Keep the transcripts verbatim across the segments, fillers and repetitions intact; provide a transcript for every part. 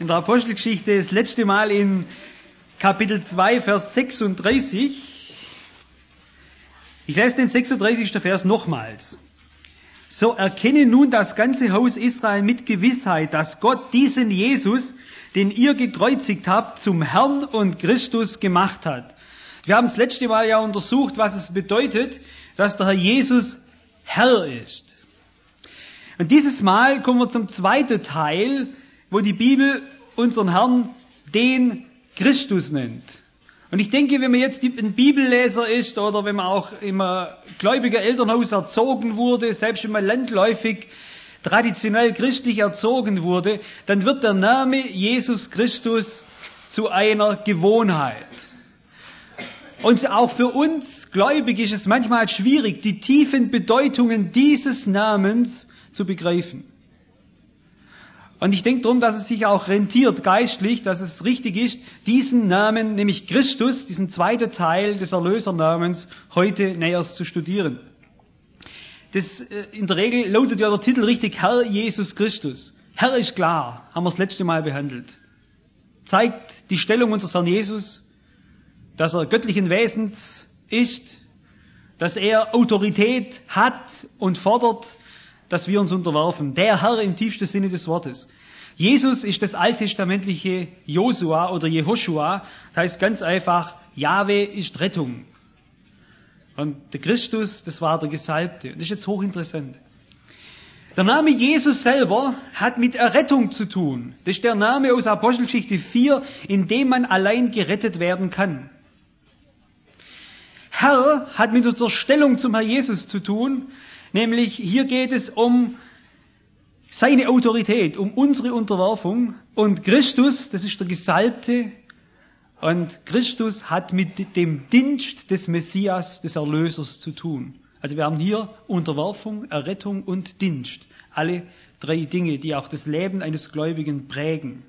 in der Apostelgeschichte das letzte Mal in Kapitel zwei, Vers sechsunddreißig. Ich lese den sechsunddreißigsten Vers nochmals. So erkenne nun das ganze Haus Israel mit Gewissheit, dass Gott diesen Jesus, den ihr gekreuzigt habt, zum Herrn und Christus gemacht hat. Wir haben das letzte Mal ja untersucht, was es bedeutet, dass der Herr Jesus Herr ist. Und dieses Mal kommen wir zum zweiten Teil, wo die Bibel unseren Herrn den Christus nennt. Und ich denke, wenn man jetzt ein Bibelleser ist oder wenn man auch im gläubigen Elternhaus erzogen wurde, selbst wenn man landläufig traditionell christlich erzogen wurde, dann wird der Name Jesus Christus zu einer Gewohnheit. Und auch für uns gläubig ist es manchmal schwierig, die tiefen Bedeutungen dieses Namens zu begreifen. Und ich denke darum, dass es sich auch rentiert geistlich, dass es richtig ist, diesen Namen, nämlich Christus, diesen zweiten Teil des Erlösernamens, heute näher zu studieren. Das, in der Regel lautet ja der Titel richtig, Herr Jesus Christus. Herr ist klar, haben wir das letzte Mal behandelt. Zeigt die Stellung unseres Herrn Jesus, dass er göttlichen Wesens ist, dass er Autorität hat und fordert, dass wir uns unterwerfen. Der Herr im tiefsten Sinne des Wortes. Jesus ist das alttestamentliche Josua oder Jehoshua. Das heißt ganz einfach, Jahwe ist Rettung. Und der Christus, das war der Gesalbte. Das ist jetzt hochinteressant. Der Name Jesus selber hat mit Errettung zu tun. Das ist der Name aus Apostelgeschichte vier, in dem man allein gerettet werden kann. Herr hat mit unserer Stellung zum Herr Jesus zu tun. Nämlich hier geht es um seine Autorität, um unsere Unterwerfung. Und Christus, das ist der Gesalbte. Und Christus hat mit dem Dienst des Messias, des Erlösers zu tun. Also wir haben hier Unterwerfung, Errettung und Dienst. Alle drei Dinge, die auch das Leben eines Gläubigen prägen.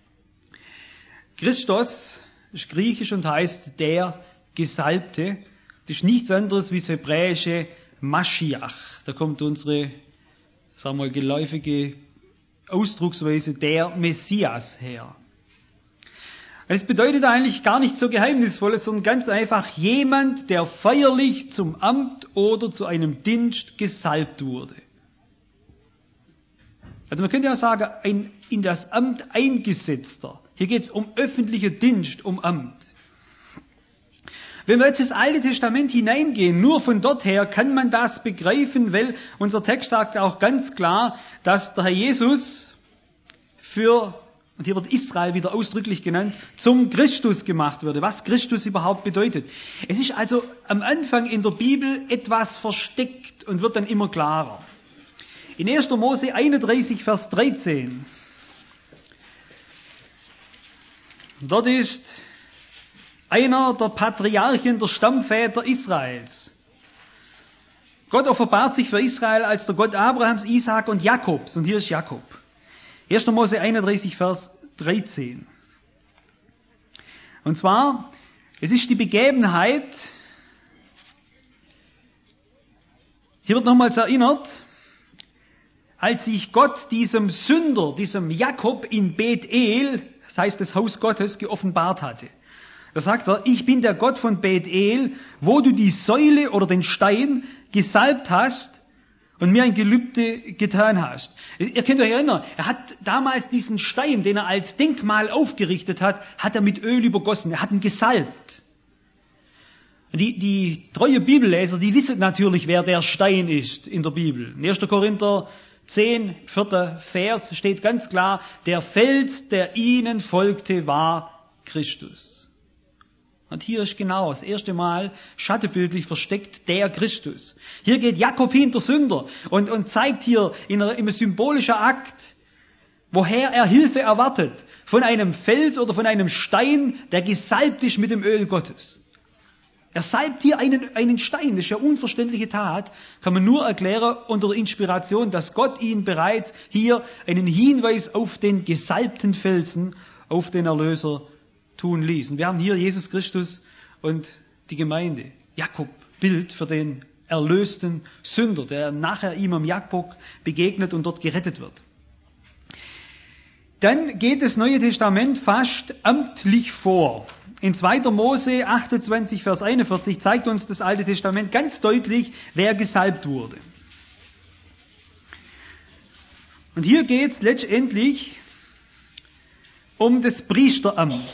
Christos ist griechisch und heißt der Gesalbte. Das ist nichts anderes wie das hebräische Maschiach. Da kommt unsere, sagen wir mal, geläufige Ausdrucksweise der Messias her. Es bedeutet eigentlich gar nicht so Geheimnisvolles, sondern ganz einfach jemand, der feierlich zum Amt oder zu einem Dienst gesalbt wurde. Also man könnte ja sagen, ein in das Amt eingesetzter. Hier geht es um öffentlichen Dienst, um Amt. Wenn wir jetzt ins Alte Testament hineingehen, nur von dort her kann man das begreifen, weil unser Text sagt auch ganz klar, dass der Herr Jesus für, und hier wird Israel wieder ausdrücklich genannt, zum Christus gemacht würde, was Christus überhaupt bedeutet. Es ist also am Anfang in der Bibel etwas versteckt und wird dann immer klarer. In erster Mose einunddreißig, Vers dreizehn, dort ist einer der Patriarchen, der Stammväter Israels. Gott offenbart sich für Israel als der Gott Abrahams, Isaak und Jakobs. Und hier ist Jakob. erster Mose einunddreißig, Vers dreizehn. Und zwar, es ist die Begebenheit, hier wird nochmals erinnert, als sich Gott diesem Sünder, diesem Jakob in Bethel, das heißt das Haus Gottes, geoffenbart hatte. Da sagt er, ich bin der Gott von Bethel, wo du die Säule oder den Stein gesalbt hast und mir ein Gelübde getan hast. Ihr könnt euch erinnern, er hat damals diesen Stein, den er als Denkmal aufgerichtet hat, hat er mit Öl übergossen, er hat ihn gesalbt. Die, die treue Bibelleser, die wissen natürlich, wer der Stein ist in der Bibel. In erster Korinther zehn, vierter Vers steht ganz klar, der Fels, der ihnen folgte, war Christus. Und hier ist genau das erste Mal schattenbildlich versteckt der Christus. Hier geht Jakob hin, der Sünder, und, und zeigt hier in einem symbolischen Akt, woher er Hilfe erwartet. Von einem Fels oder von einem Stein, der gesalbt ist mit dem Öl Gottes. Er salbt hier einen, einen Stein. Das ist ja unverständliche Tat. Kann man nur erklären unter der Inspiration, dass Gott ihn bereits hier einen Hinweis auf den gesalbten Felsen, auf den Erlöser tun ließ. Und wir haben hier Jesus Christus und die Gemeinde. Jakob, Bild für den erlösten Sünder, der nachher ihm am Jabbok begegnet und dort gerettet wird. Dann geht das Neue Testament fast amtlich vor. In zweiter Mose achtundzwanzig, Vers einundvierzig zeigt uns das Alte Testament ganz deutlich, wer gesalbt wurde. Und hier geht es letztendlich um das Priesteramt.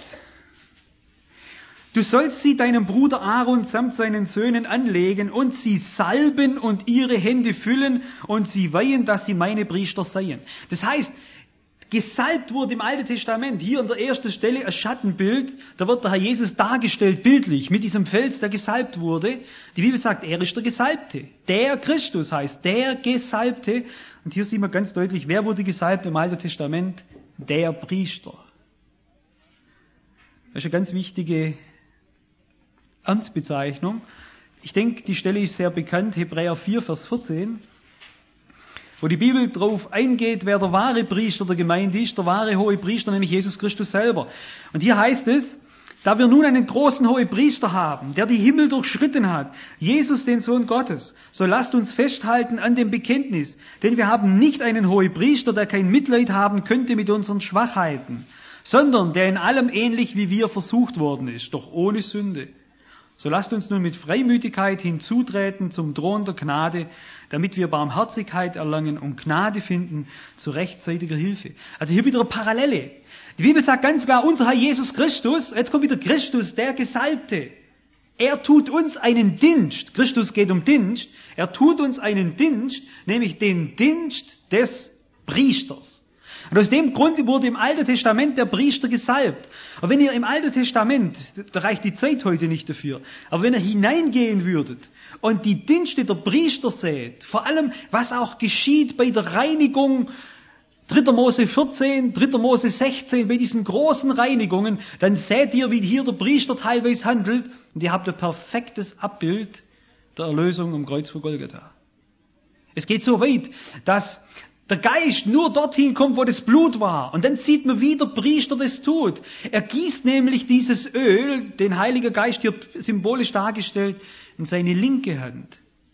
Du sollst sie deinem Bruder Aaron samt seinen Söhnen anlegen und sie salben und ihre Hände füllen und sie weihen, dass sie meine Priester seien. Das heißt, gesalbt wurde im Alten Testament, hier an der ersten Stelle ein Schattenbild, da wird der Herr Jesus dargestellt, bildlich, mit diesem Fels, der gesalbt wurde. Die Bibel sagt, er ist der Gesalbte. Der Christus heißt, der Gesalbte. Und hier sieht man ganz deutlich, wer wurde gesalbt im Alten Testament? Der Priester. Das ist eine ganz wichtige Amtsbezeichnung. Ich denke, die Stelle ist sehr bekannt, Hebräer vier, Vers vierzehn, wo die Bibel darauf eingeht, wer der wahre Priester der Gemeinde ist, der wahre hohe Priester, nämlich Jesus Christus selber. Und hier heißt es, da wir nun einen großen hohen Priester haben, der die Himmel durchschritten hat, Jesus, den Sohn Gottes, so lasst uns festhalten an dem Bekenntnis, denn wir haben nicht einen hohen Priester, der kein Mitleid haben könnte mit unseren Schwachheiten, sondern der in allem ähnlich wie wir versucht worden ist, doch ohne Sünde. So lasst uns nun mit Freimütigkeit hinzutreten zum Thron der Gnade, damit wir Barmherzigkeit erlangen und Gnade finden zu rechtzeitiger Hilfe. Also hier wieder eine Parallele. Die Bibel sagt ganz klar, unser Herr Jesus Christus, jetzt kommt wieder Christus, der Gesalbte. Er tut uns einen Dienst, Christus geht um Dienst, er tut uns einen Dienst, nämlich den Dienst des Priesters. Und aus dem Grunde wurde im Alten Testament der Priester gesalbt. Aber wenn ihr im Alten Testament, da reicht die Zeit heute nicht dafür, aber wenn ihr hineingehen würdet und die Dienste der Priester seht, vor allem was auch geschieht bei der Reinigung, dritter Mose vierzehn, dritter Mose sechzehn, bei diesen großen Reinigungen, dann seht ihr, wie hier der Priester teilweise handelt und ihr habt ein perfektes Abbild der Erlösung am Kreuz vor Golgatha. Es geht so weit, dass der Geist nur dorthin kommt, wo das Blut war. Und dann sieht man, wie der Priester das tut. Er gießt nämlich dieses Öl, den Heiligen Geist hier symbolisch dargestellt, in seine linke Hand.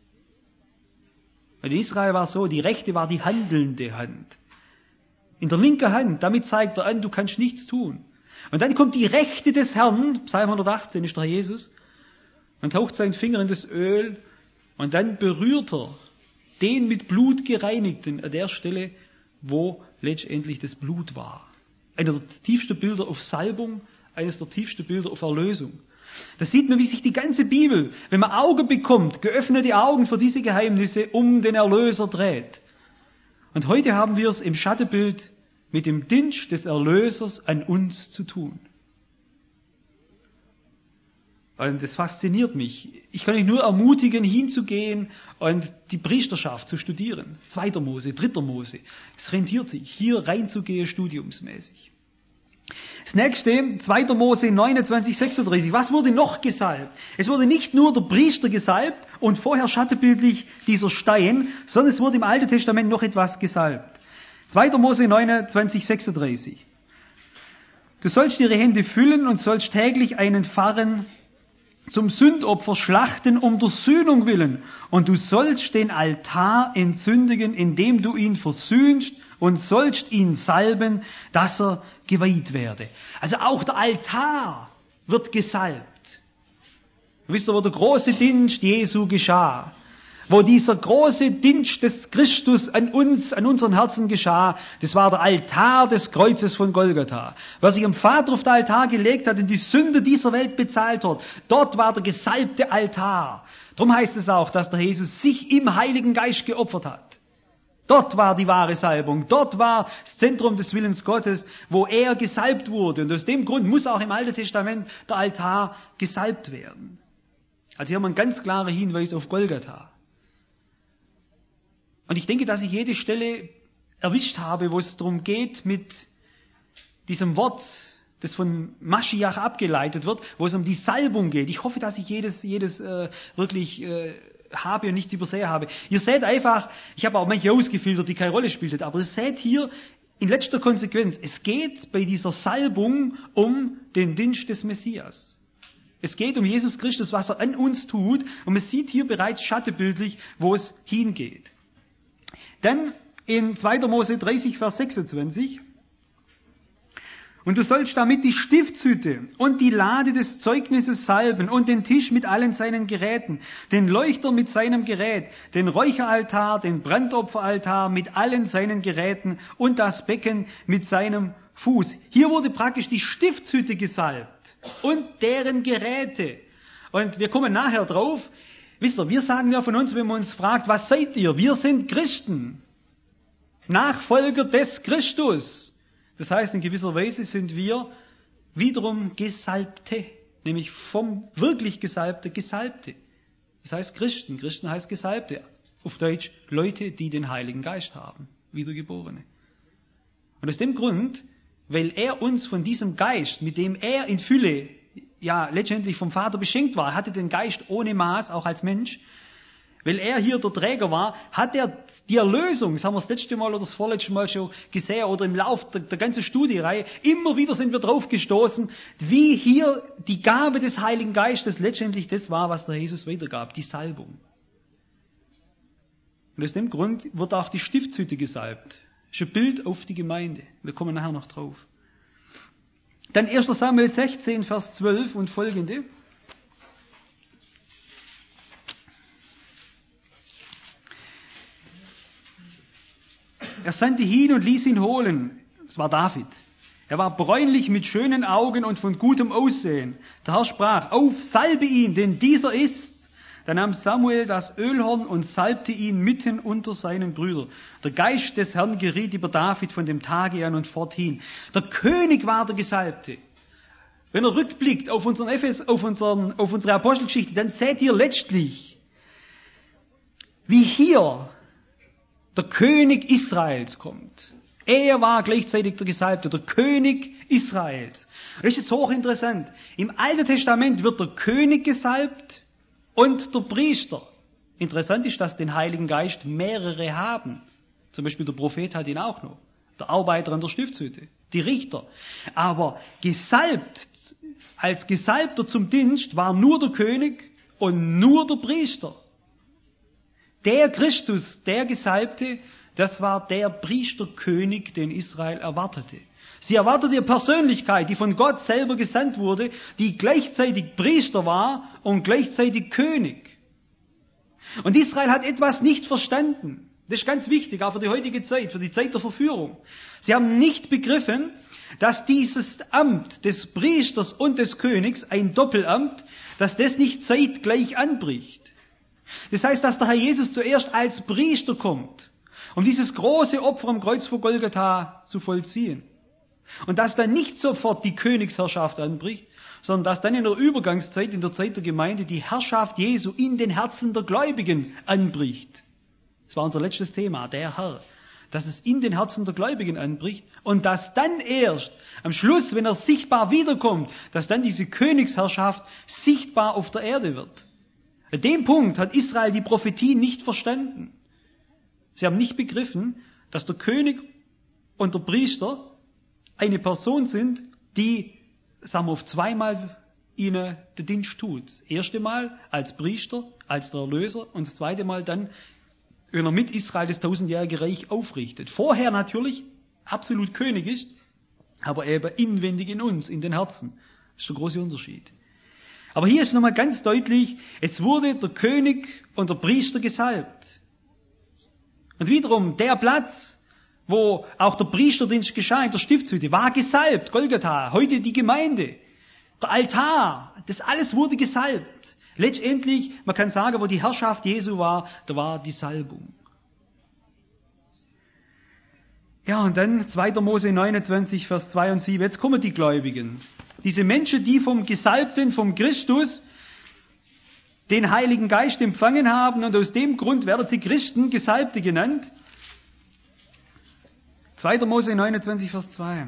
Weil in Israel war es so, die rechte war die handelnde Hand. In der linken Hand, damit zeigt er an, du kannst nichts tun. Und dann kommt die rechte des Herrn, Psalm hundertachtzehn ist der Herr Jesus, und taucht seinen Finger in das Öl und dann berührt er den mit Blut gereinigten, an der Stelle, wo letztendlich das Blut war. Einer der tiefsten Bilder auf Salbung, eines der tiefsten Bilder auf Erlösung. Da sieht man, wie sich die ganze Bibel, wenn man Augen bekommt, geöffnete Augen für diese Geheimnisse, um den Erlöser dreht. Und heute haben wir es im Schattenbild mit dem Dienst des Erlösers an uns zu tun. Und das fasziniert mich. Ich kann euch nur ermutigen, hinzugehen und die Priesterschaft zu studieren. Zweiter Mose, dritter Mose. Es rentiert sich, hier reinzugehen, studiumsmäßig. Das nächste, zweiter Mose neunundzwanzig, sechsunddreißig. Was wurde noch gesalbt? Es wurde nicht nur der Priester gesalbt und vorher schattenbildlich dieser Stein, sondern es wurde im Alten Testament noch etwas gesalbt. zweiter Mose neunundzwanzig, sechsunddreißig. Du sollst ihre Hände füllen und sollst täglich einen Farren zum Sündopfer schlachten um der Sühnung willen. Und du sollst den Altar entzündigen, indem du ihn versöhnst und sollst ihn salben, dass er geweiht werde. Also auch der Altar wird gesalbt. Wisst ihr, wo der große Dienst Jesu geschah? Wo dieser große Dienst des Christus an uns, an unseren Herzen geschah, das war der Altar des Kreuzes von Golgatha. Was sich am Vater auf den Altar gelegt hat und die Sünde dieser Welt bezahlt hat, dort war der gesalbte Altar. Darum heißt es auch, dass der Jesus sich im Heiligen Geist geopfert hat. Dort war die wahre Salbung, dort war das Zentrum des Willens Gottes, wo er gesalbt wurde. Und aus dem Grund muss auch im Alten Testament der Altar gesalbt werden. Also hier haben wir einen ganz klaren Hinweis auf Golgatha. Und ich denke, dass ich jede Stelle erwischt habe, wo es darum geht, mit diesem Wort, das von Maschiach abgeleitet wird, wo es um die Salbung geht. Ich hoffe, dass ich jedes, jedes äh, wirklich äh, habe und nichts übersehen habe. Ihr seht einfach, ich habe auch manche ausgefiltert, die keine Rolle spielten, aber ihr seht hier in letzter Konsequenz, es geht bei dieser Salbung um den Dienst des Messias. Es geht um Jesus Christus, was er an uns tut, und man sieht hier bereits schattenbildlich, wo es hingeht. Dann in zweiter Mose dreißig, Vers sechsundzwanzig. Und du sollst damit die Stiftshütte und die Lade des Zeugnisses salben und den Tisch mit allen seinen Geräten, den Leuchter mit seinem Gerät, den Räucheraltar, den Brandopferaltar mit allen seinen Geräten und das Becken mit seinem Fuß. Hier wurde praktisch die Stiftshütte gesalbt und deren Geräte. Und wir kommen nachher drauf. Wisst ihr, wir sagen ja von uns, wenn man uns fragt, was seid ihr? Wir sind Christen. Nachfolger des Christus. Das heißt, in gewisser Weise sind wir wiederum Gesalbte, nämlich vom wirklich Gesalbte, Gesalbte. Das heißt Christen. Christen heißt Gesalbte. Auf Deutsch Leute, die den Heiligen Geist haben. Wiedergeborene. Und aus dem Grund, weil er uns von diesem Geist, mit dem er in Fülle, ja, letztendlich vom Vater beschenkt war, hatte den Geist ohne Maß, auch als Mensch, weil er hier der Träger war, hat er die Erlösung, das haben wir das letzte Mal oder das vorletzte Mal schon gesehen, oder im Lauf der, der ganzen Studiereihe, immer wieder sind wir drauf gestoßen, wie hier die Gabe des Heiligen Geistes letztendlich das war, was der Jesus weitergab, die Salbung. Und aus dem Grund wird auch die Stiftshütte gesalbt. Das ist ein Bild auf die Gemeinde. Wir kommen nachher noch drauf. Dann erster Samuel sechzehn, Vers zwölf und folgende. Er sandte hin und ließ ihn holen. Es war David. Er war bräunlich mit schönen Augen und von gutem Aussehen. Der Herr sprach, auf, salbe ihn, denn dieser ist's. Da nahm Samuel das Ölhorn und salbte ihn mitten unter seinen Brüdern. Der Geist des Herrn geriet über David von dem Tage an und forthin. Der König war der Gesalbte. Wenn er rückblickt auf, unseren Ephes, auf, unseren, auf unsere Apostelgeschichte, dann seht ihr letztlich, wie hier der König Israels kommt. Er war gleichzeitig der Gesalbte, der König Israels. Das ist jetzt hochinteressant. Im Alten Testament wird der König gesalbt und der Priester. Interessant ist, dass den Heiligen Geist mehrere haben. Zum Beispiel der Prophet hat ihn auch noch. Der Arbeiter an der Stiftshütte. Die Richter. Aber gesalbt, als Gesalbter zum Dienst war nur der König und nur der Priester. Der Christus, der Gesalbte, das war der Priesterkönig, den Israel erwartete. Sie erwartete eine Persönlichkeit, die von Gott selber gesandt wurde, die gleichzeitig Priester war und gleichzeitig König. Und Israel hat etwas nicht verstanden. Das ist ganz wichtig, auch für die heutige Zeit, für die Zeit der Verführung. Sie haben nicht begriffen, dass dieses Amt des Priesters und des Königs, ein Doppelamt, dass das nicht zeitgleich anbricht. Das heißt, dass der Herr Jesus zuerst als Priester kommt, um dieses große Opfer am Kreuz vor Golgatha zu vollziehen. Und dass dann nicht sofort die Königsherrschaft anbricht, sondern dass dann in der Übergangszeit, in der Zeit der Gemeinde, die Herrschaft Jesu in den Herzen der Gläubigen anbricht. Das war unser letztes Thema, der Herr. Dass es in den Herzen der Gläubigen anbricht und dass dann erst am Schluss, wenn er sichtbar wiederkommt, dass dann diese Königsherrschaft sichtbar auf der Erde wird. An dem Punkt hat Israel die Prophetie nicht verstanden. Sie haben nicht begriffen, dass der König und der Priester eine Person sind, die, sagen wir, auf zweimal ihnen den Dienst tut. Das erste Mal als Priester, als der Erlöser und das zweite Mal dann, wenn er mit Israel das tausendjährige Reich aufrichtet. Vorher natürlich absolut König ist, aber eben inwendig in uns, in den Herzen. Das ist der große Unterschied. Aber hier ist nochmal ganz deutlich, es wurde der König und der Priester gesalbt. Und wiederum, der Platz, wo auch der Priesterdienst geschah, in der Stiftshütte, war gesalbt, Golgatha, heute die Gemeinde. Der Altar, das alles wurde gesalbt. Letztendlich, man kann sagen, wo die Herrschaft Jesu war, da war die Salbung. Ja, und dann zweiter Mose neunundzwanzig, Vers zwei und sieben, jetzt kommen die Gläubigen. Diese Menschen, die vom Gesalbten, vom Christus, den Heiligen Geist empfangen haben und aus dem Grund werden sie Christen, Gesalbte genannt. zweiter Mose neunundzwanzig, Vers zwei.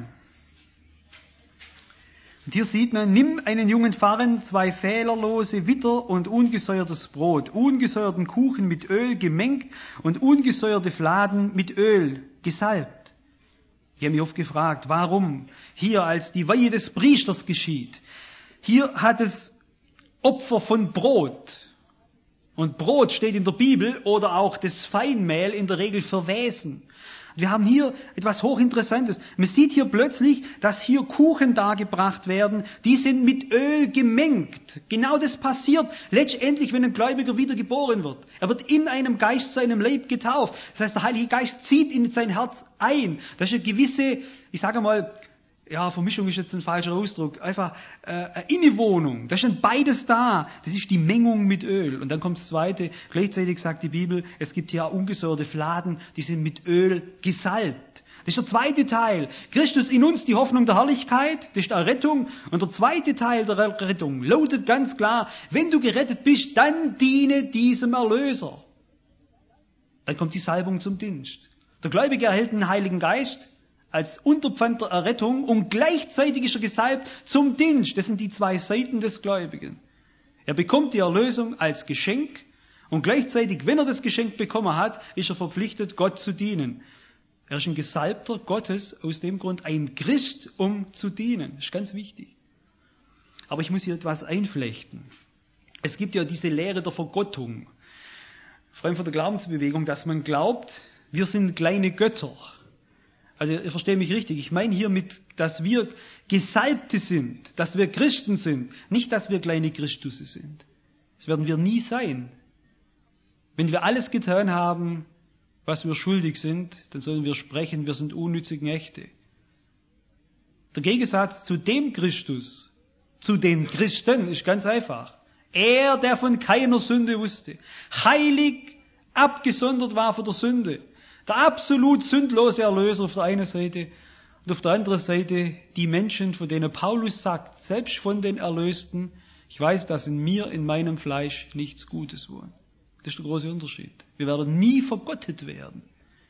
Und hier sieht man, nimm einen jungen Pfarren, zwei fehlerlose Witter und ungesäuertes Brot, ungesäuerten Kuchen mit Öl gemengt und ungesäuerte Fladen mit Öl gesalbt. Ich habe mich oft gefragt, warum hier als die Weihe des Priesters geschieht. Hier hat es Opfer von Brot. Und Brot steht in der Bibel oder auch das Feinmehl in der Regel für Wesen. Wir haben hier etwas Hochinteressantes. Man sieht hier plötzlich, dass hier Kuchen dargebracht werden, die sind mit Öl gemengt. Genau das passiert letztendlich, wenn ein Gläubiger wiedergeboren wird. Er wird in einem Geist zu einem Leib getauft. Das heißt, der Heilige Geist zieht in sein Herz ein. Das ist eine gewisse, ich sage mal, ja, Vermischung ist jetzt ein falscher Ausdruck, einfach äh, eine Innewohnung. Da ist dann beides da. Das ist die Mengung mit Öl. Und dann kommt das Zweite. Gleichzeitig sagt die Bibel, es gibt hier auch ungesäuerte Fladen, die sind mit Öl gesalbt. Das ist der zweite Teil. Christus in uns, die Hoffnung der Herrlichkeit, das ist die Errettung. Und der zweite Teil der Errettung lautet ganz klar, wenn du gerettet bist, dann diene diesem Erlöser. Dann kommt die Salbung zum Dienst. Der Gläubige erhält den Heiligen Geist als Unterpfand der Errettung und gleichzeitig ist er gesalbt zum Dienst. Das sind die zwei Seiten des Gläubigen. Er bekommt die Erlösung als Geschenk und gleichzeitig, wenn er das Geschenk bekommen hat, ist er verpflichtet, Gott zu dienen. Er ist ein Gesalbter Gottes, aus dem Grund ein Christ, um zu dienen. Das ist ganz wichtig. Aber ich muss hier etwas einflechten. Es gibt ja diese Lehre der Vergottung, vor allem von der Glaubensbewegung, dass man glaubt, wir sind kleine Götter. Also ihr versteht mich richtig, ich meine hiermit, dass wir Gesalbte sind, dass wir Christen sind, nicht, dass wir kleine Christusse sind. Das werden wir nie sein. Wenn wir alles getan haben, was wir schuldig sind, dann sollen wir sprechen, wir sind unnütze Knechte. Der Gegensatz zu dem Christus, zu den Christen, ist ganz einfach. Er, der von keiner Sünde wusste, heilig, abgesondert war von der Sünde, der absolut sündlose Erlöser auf der einen Seite und auf der anderen Seite die Menschen, von denen Paulus sagt, selbst von den Erlösten, ich weiß, dass in mir, in meinem Fleisch nichts Gutes wohnt. Das ist der große Unterschied. Wir werden nie vergottet werden,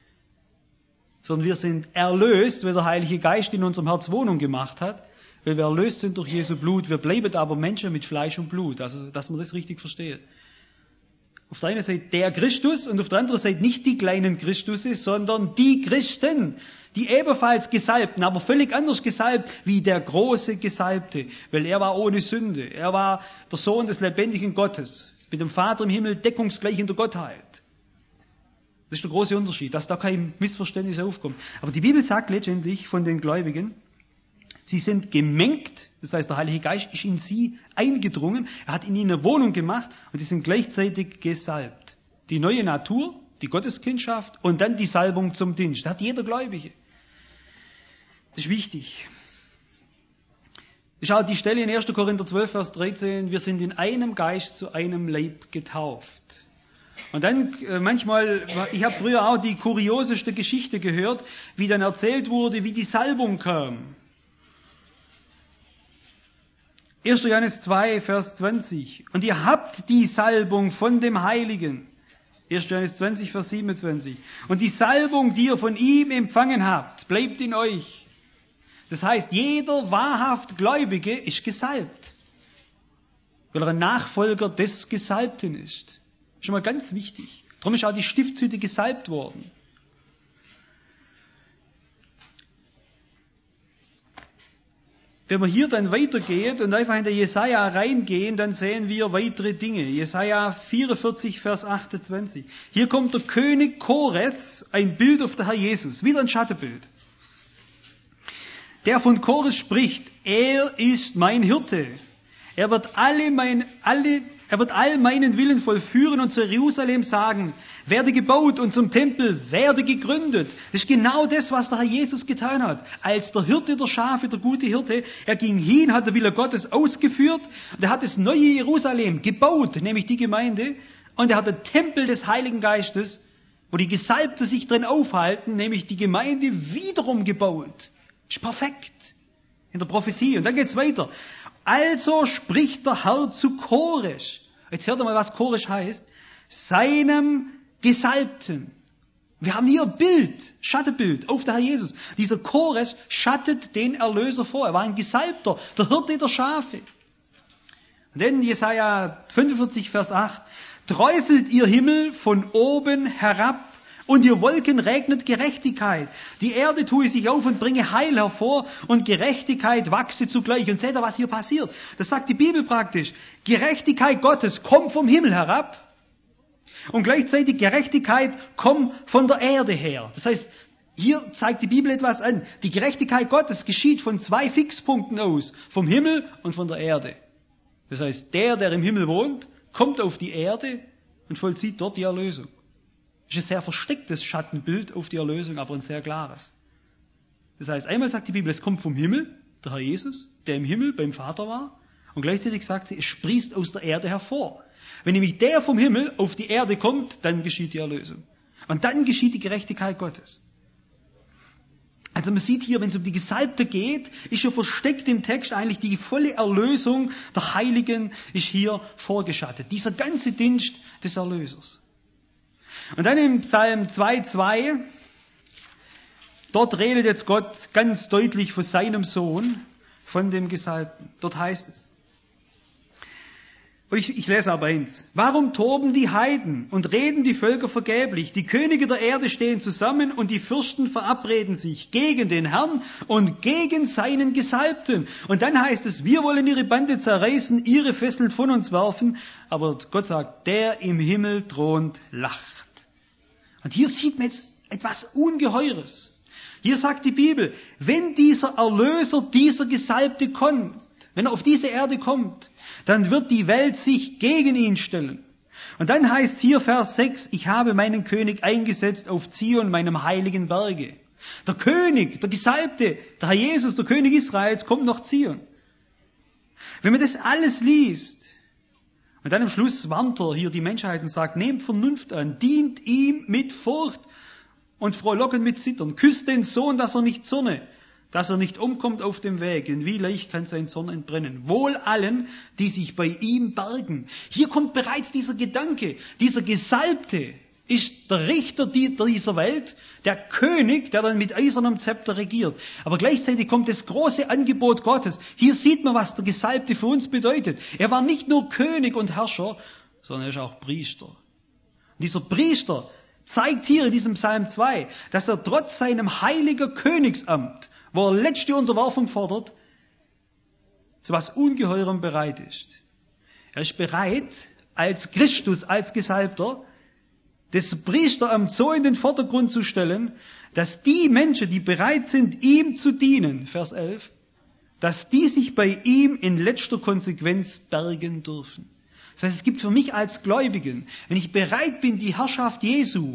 sondern wir sind erlöst, weil der Heilige Geist in unserem Herz Wohnung gemacht hat, weil wir erlöst sind durch Jesu Blut. Wir bleiben aber Menschen mit Fleisch und Blut, also dass man das richtig versteht. Auf der einen Seite der Christus und auf der anderen Seite nicht die kleinen Christusse, sondern die Christen, die ebenfalls Gesalbten, aber völlig anders gesalbt wie der große Gesalbte, weil er war ohne Sünde. Er war der Sohn des lebendigen Gottes, mit dem Vater im Himmel deckungsgleich in der Gottheit. Das ist der große Unterschied, dass da kein Missverständnis aufkommt. Aber die Bibel sagt letztendlich von den Gläubigen, sie sind gemengt, das heißt, der Heilige Geist ist in sie eingedrungen, er hat in ihnen eine Wohnung gemacht und sie sind gleichzeitig gesalbt. Die neue Natur, die Gotteskindschaft und dann die Salbung zum Dienst. Das hat jeder Gläubige. Das ist wichtig. Das ist auch die Stelle in erster Korinther zwölf, Vers dreizehn, wir sind in einem Geist zu einem Leib getauft. Und dann äh, manchmal, ich habe früher auch die kurioseste Geschichte gehört, wie dann erzählt wurde, wie die Salbung kam. erster Johannes zwei, Vers zwanzig. Und ihr habt die Salbung von dem Heiligen. erster Johannes zwanzig, Vers siebenundzwanzig. Und die Salbung, die ihr von ihm empfangen habt, bleibt in euch. Das heißt, jeder wahrhaft Gläubige ist gesalbt, weil er ein Nachfolger des Gesalbten ist. Schon mal ganz wichtig. Darum ist auch die Stiftshütte gesalbt worden. Wenn wir hier dann weitergehen und einfach in der Jesaja reingehen, dann sehen wir weitere Dinge. Jesaja vierundvierzig, Vers achtundzwanzig. Hier kommt der König Chores, ein Bild auf den Herr Jesus, wieder ein Schattenbild. Der von Chores spricht, er ist mein Hirte. Er wird alle mein, alle, er wird all meinen Willen vollführen und zu Jerusalem sagen, werde gebaut und zum Tempel werde gegründet. Das ist genau das, was der Herr Jesus getan hat. Als der Hirte der Schafe, der gute Hirte, er ging hin, hat den Wille Gottes ausgeführt und er hat das neue Jerusalem gebaut, nämlich die Gemeinde, und er hat den Tempel des Heiligen Geistes, wo die Gesalbten sich drin aufhalten, nämlich die Gemeinde wiederum gebaut. Das ist perfekt in der Prophetie. Und dann geht's weiter. Also spricht der Herr zu Chores. Jetzt hört ihr mal, was Chores heißt. Seinem Gesalbten. Wir haben hier ein Bild, Schattenbild auf der Herr Jesus. Dieser Chores schattet den Erlöser vor. Er war ein Gesalbter, der Hirte der Schafe. Und dann Jesaja fünfundvierzig, Vers acht. Träufelt ihr Himmel von oben herab und ihr Wolken regnet Gerechtigkeit. Die Erde tue sich auf und bringe Heil hervor und Gerechtigkeit wachse zugleich. Und seht ihr, was hier passiert? Das sagt die Bibel praktisch. Gerechtigkeit Gottes kommt vom Himmel herab Und gleichzeitig Gerechtigkeit kommt von der Erde her. Das heißt, hier zeigt die Bibel etwas an. Die Gerechtigkeit Gottes geschieht von zwei Fixpunkten aus. Vom Himmel und von der Erde. Das heißt, der, der im Himmel wohnt, kommt auf die Erde und vollzieht dort die Erlösung. Das ist ein sehr verstecktes Schattenbild auf die Erlösung, aber ein sehr klares. Das heißt, einmal sagt die Bibel, es kommt vom Himmel, der Herr Jesus, der im Himmel beim Vater war. Und gleichzeitig sagt sie, es sprießt aus der Erde hervor. Wenn nämlich der vom Himmel auf die Erde kommt, dann geschieht die Erlösung. Und dann geschieht die Gerechtigkeit Gottes. Also man sieht hier, wenn es um die Gesalbte geht, ist schon versteckt im Text eigentlich die volle Erlösung der Heiligen ist hier vorgeschattet. Dieser ganze Dienst des Erlösers. Und dann im Psalm zwei zwei, dort redet jetzt Gott ganz deutlich von seinem Sohn, von dem Gesalbten. Dort heißt es, Ich, ich lese aber eins. Warum toben die Heiden und reden die Völker vergeblich? Die Könige der Erde stehen zusammen und die Fürsten verabreden sich gegen den Herrn und gegen seinen Gesalbten. Und dann heißt es, wir wollen ihre Bande zerreißen, ihre Fesseln von uns werfen. Aber Gott sagt, der im Himmel thront, lacht. Und hier sieht man jetzt etwas Ungeheures. Hier sagt die Bibel, wenn dieser Erlöser, dieser Gesalbte kommt, wenn er auf diese Erde kommt, dann wird die Welt sich gegen ihn stellen. Und dann heißt hier Vers sechs, ich habe meinen König eingesetzt auf Zion, meinem heiligen Berge. Der König, der Gesalbte, der Herr Jesus, der König Israels, kommt nach Zion. Wenn man das alles liest, und dann am Schluss warnt er hier die Menschheit und sagt, nehmt Vernunft an, dient ihm mit Furcht und frohlocken mit Zittern, küsst den Sohn, dass er nicht zürne, dass er nicht umkommt auf dem Weg, denn wie leicht kann sein Zorn entbrennen. Wohl allen, die sich bei ihm bergen. Hier kommt bereits dieser Gedanke, dieser Gesalbte ist der Richter dieser Welt, der König, der dann mit eisernem Zepter regiert. Aber gleichzeitig kommt das große Angebot Gottes. Hier sieht man, was der Gesalbte für uns bedeutet. Er war nicht nur König und Herrscher, sondern er ist auch Priester. Und dieser Priester zeigt hier in diesem Psalm zwei, dass er trotz seinem heiligen Königsamt, wo er letzte Unterwerfung fordert, zu was Ungeheurem bereit ist. Er ist bereit, als Christus, als Gesalbter, das Priesteramt so in den Vordergrund zu stellen, dass die Menschen, die bereit sind, ihm zu dienen, Vers elf, dass die sich bei ihm in letzter Konsequenz bergen dürfen. Das heißt, es gibt für mich als Gläubigen, wenn ich bereit bin, die Herrschaft Jesu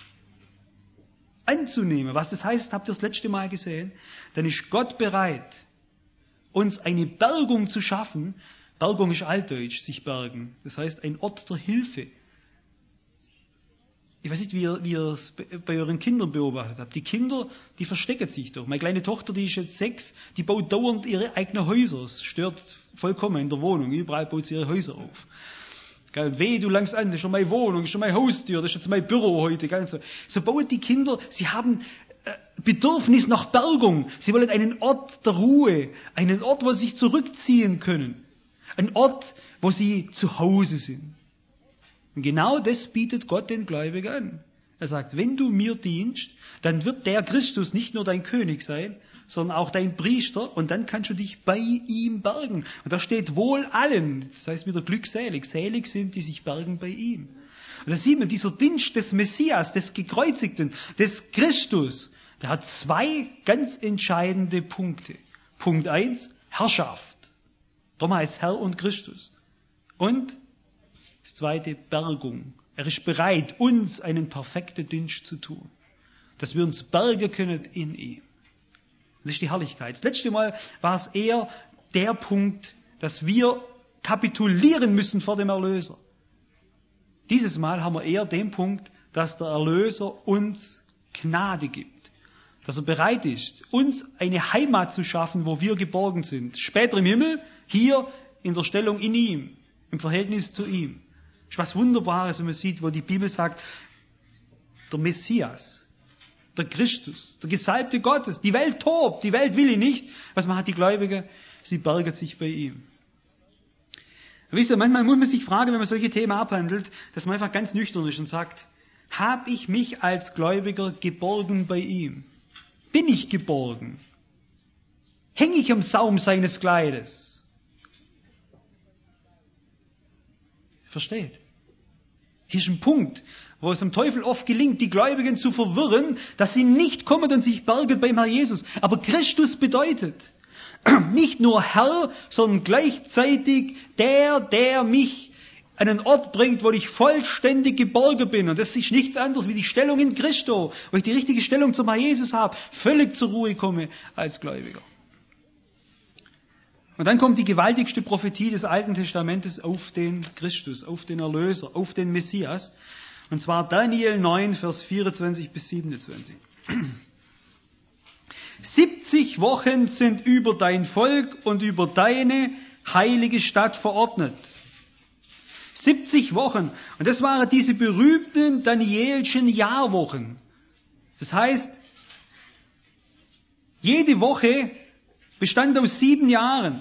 anzunehmen, was das heißt, habt ihr das letzte Mal gesehen, dann ist Gott bereit, uns eine Bergung zu schaffen. Bergung ist altdeutsch, sich bergen. Das heißt, ein Ort der Hilfe. Ich weiß nicht, wie ihr, wie ihr es bei euren Kindern beobachtet habt. Die Kinder, die verstecken sich doch. Meine kleine Tochter, die ist jetzt sechs, die baut dauernd ihre eigenen Häuser. Es stört vollkommen in der Wohnung. Überall baut sie ihre Häuser auf. Gell, weh, du langst an, das ist schon meine Wohnung, das ist schon meine Haustür, das ist jetzt mein Büro heute. Gell, so. so bauen die Kinder, sie haben äh, Bedürfnis nach Bergung. Sie wollen einen Ort der Ruhe, einen Ort, wo sie sich zurückziehen können. Ein Ort, wo sie zu Hause sind. Und genau das bietet Gott den Gläubigen an. Er sagt, wenn du mir dienst, dann wird der Christus nicht nur dein König sein, sondern auch dein Priester, und dann kannst du dich bei ihm bergen. Und da steht wohl allen, das heißt wieder glückselig, selig sind, die sich bergen bei ihm. Und da sieht man, dieser Dienst des Messias, des Gekreuzigten, des Christus, der hat zwei ganz entscheidende Punkte. Punkt eins, Herrschaft. Darum heißt Herr und Christus. Und das zweite, Bergung. Er ist bereit, uns einen perfekten Dienst zu tun, dass wir uns bergen können in ihm. Das ist die Herrlichkeit. Das letzte Mal war es eher der Punkt, dass wir kapitulieren müssen vor dem Erlöser. Dieses Mal haben wir eher den Punkt, dass der Erlöser uns Gnade gibt. Dass er bereit ist, uns eine Heimat zu schaffen, wo wir geborgen sind. Später im Himmel, hier in der Stellung in ihm, im Verhältnis zu ihm. Das ist was Wunderbares, wenn man sieht, wo die Bibel sagt, der Messias, der Christus, der Gesalbte Gottes, die Welt tobt, die Welt will ihn nicht. Was machen die Gläubigen? Sie bergen sich bei ihm. Wisst ihr, manchmal muss man sich fragen, wenn man solche Themen abhandelt, dass man einfach ganz nüchtern ist und sagt, habe ich mich als Gläubiger geborgen bei ihm? Bin ich geborgen? Hänge ich am Saum seines Kleides? Versteht? Hier ist ein Punkt, wo es dem Teufel oft gelingt, die Gläubigen zu verwirren, dass sie nicht kommen und sich bergen beim Herr Jesus. Aber Christus bedeutet nicht nur Herr, sondern gleichzeitig der, der mich an einen Ort bringt, wo ich vollständig geborgen bin. Und das ist nichts anderes wie die Stellung in Christo, wo ich die richtige Stellung zum Herrn Jesus habe, völlig zur Ruhe komme als Gläubiger. Und dann kommt die gewaltigste Prophetie des Alten Testamentes auf den Christus, auf den Erlöser, auf den Messias. Und zwar Daniel neun, Vers vierundzwanzig bis siebenundzwanzig. siebzig Wochen sind über dein Volk und über deine heilige Stadt verordnet. siebzig Wochen. Und das waren diese berühmten Danielschen Jahrwochen. Das heißt, jede Woche bestand aus sieben Jahren.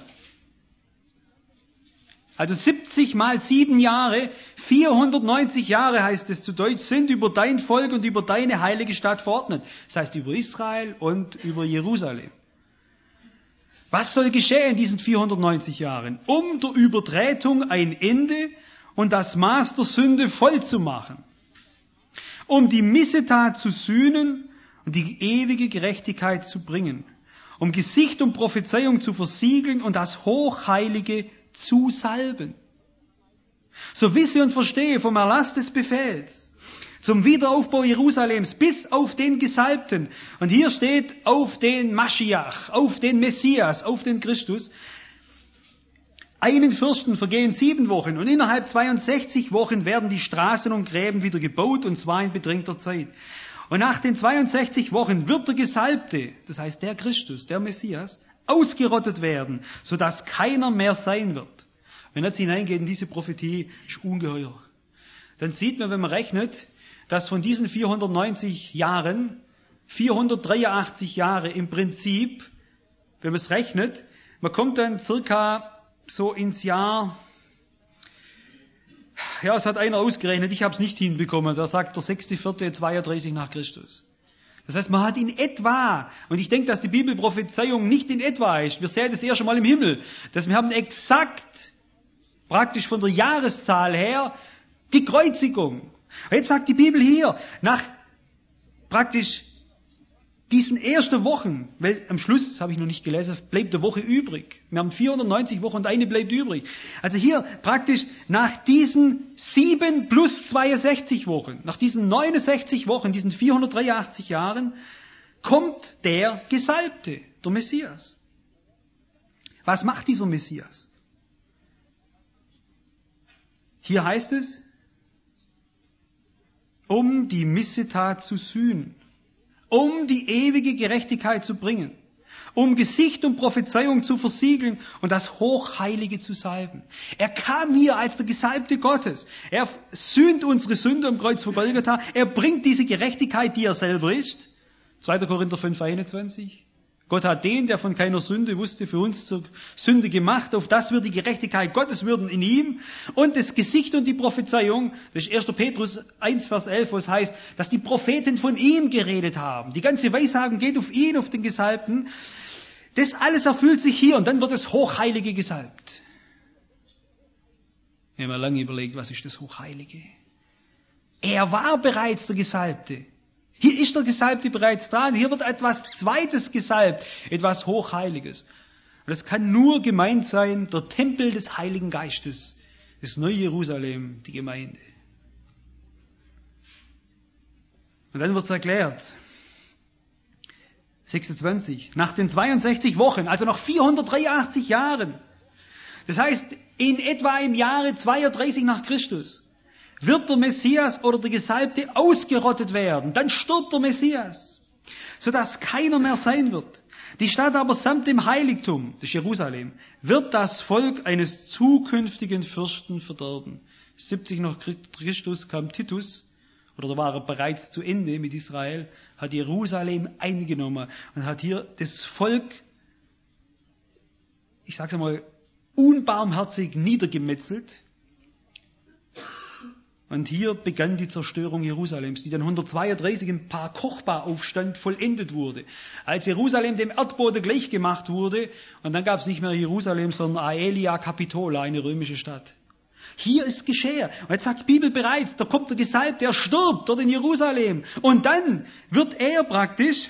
Also siebzig mal sieben Jahre, vierhundertneunzig Jahre heißt es zu Deutsch, sind über dein Volk und über deine heilige Stadt verordnet. Das heißt über Israel und über Jerusalem. Was soll geschehen in diesen vierhundertneunzig Jahren? Um der Übertretung ein Ende und das Maß der Sünde voll zu machen. Um die Missetat zu sühnen und die ewige Gerechtigkeit zu bringen. Um Gesicht und Prophezeiung zu versiegeln und das Hochheilige zu salben. So wisse und verstehe vom Erlass des Befehls zum Wiederaufbau Jerusalems bis auf den Gesalbten. Und hier steht auf den Maschiach, auf den Messias, auf den Christus. Einen Fürsten vergehen sieben Wochen und innerhalb zweiundsechzig Wochen werden die Straßen und Gräben wieder gebaut, und zwar in bedrängter Zeit. Und nach den zweiundsechzig Wochen wird der Gesalbte, das heißt der Christus, der Messias, ausgerottet werden, sodass keiner mehr sein wird. Wenn er jetzt hineingeht in diese Prophetie, ist ungeheuer. Dann sieht man, wenn man rechnet, dass von diesen vierhundertneunzig Jahren vierhundertdreiundachtzig Jahre im Prinzip, wenn man es rechnet, man kommt dann circa so ins Jahr, ja, es hat einer ausgerechnet, ich habe es nicht hinbekommen, da sagt der sechster Vierter zweiunddreißig nach Christus. Das heißt, man hat in etwa, und ich denke, dass die Bibelprophezeiung nicht in etwa ist, wir sehen das eher schon mal im Himmel, dass wir haben exakt, praktisch von der Jahreszahl her, die Kreuzigung. Jetzt sagt die Bibel hier, nach praktisch diesen ersten Wochen, weil am Schluss, das habe ich noch nicht gelesen, bleibt eine Woche übrig. Wir haben vierhundertneunzig Wochen und eine bleibt übrig. Also hier praktisch nach diesen sieben plus zweiundsechzig Wochen, nach diesen neunundsechzig Wochen, diesen vierhundertdreiundachtzig Jahren, kommt der Gesalbte, der Messias. Was macht dieser Messias? Hier heißt es, um die Missetat zu sühnen, um die ewige Gerechtigkeit zu bringen, um Gesicht und Prophezeiung zu versiegeln und das Hochheilige zu salben. Er kam hier als der Gesalbte Gottes. Er sühnt unsere Sünde am Kreuz von Golgatha. Er bringt diese Gerechtigkeit, die er selber ist. zweiter Korinther fünf, einundzwanzig. Gott hat den, der von keiner Sünde wusste, für uns zur Sünde gemacht, auf das wir die Gerechtigkeit Gottes würden in ihm. Und das Gesicht und die Prophezeiung, das ist erster Petrus eins, Vers elf, wo es heißt, dass die Propheten von ihm geredet haben. Die ganze Weissagung geht auf ihn, auf den Gesalbten. Das alles erfüllt sich hier und dann wird das Hochheilige gesalbt. Wir haben ja lange überlegt, was ist das Hochheilige? Er war bereits der Gesalbte. Hier ist der Gesalbte bereits dran. Hier wird etwas Zweites gesalbt, etwas Hochheiliges. Und das kann nur gemeint sein, der Tempel des Heiligen Geistes, das neue Jerusalem, die Gemeinde. Und dann wird es erklärt. sechsundzwanzig. Nach den zweiundsechzig Wochen, also nach vierhundertdreiundachtzig Jahren. Das heißt, in etwa im Jahre zweiunddreißig nach Christus. Wird der Messias oder der Gesalbte ausgerottet werden. Dann stirbt der Messias, sodass keiner mehr sein wird. Die Stadt aber samt dem Heiligtum, das Jerusalem, wird das Volk eines zukünftigen Fürsten verderben. siebzig nach Christus kam Titus, oder da war er bereits zu Ende mit Israel, hat Jerusalem eingenommen und hat hier das Volk, ich sage mal, unbarmherzig niedergemetzelt. Und hier begann die Zerstörung Jerusalems, die dann hundertzweiunddreißig im Bar Kochba-Aufstand vollendet wurde. Als Jerusalem dem Erdboden gleichgemacht wurde, und dann gab es nicht mehr Jerusalem, sondern Aelia Capitola, eine römische Stadt. Hier ist geschehen. Und jetzt sagt die Bibel bereits, da kommt der Gesalbte, der stirbt dort in Jerusalem. Und dann wird er praktisch,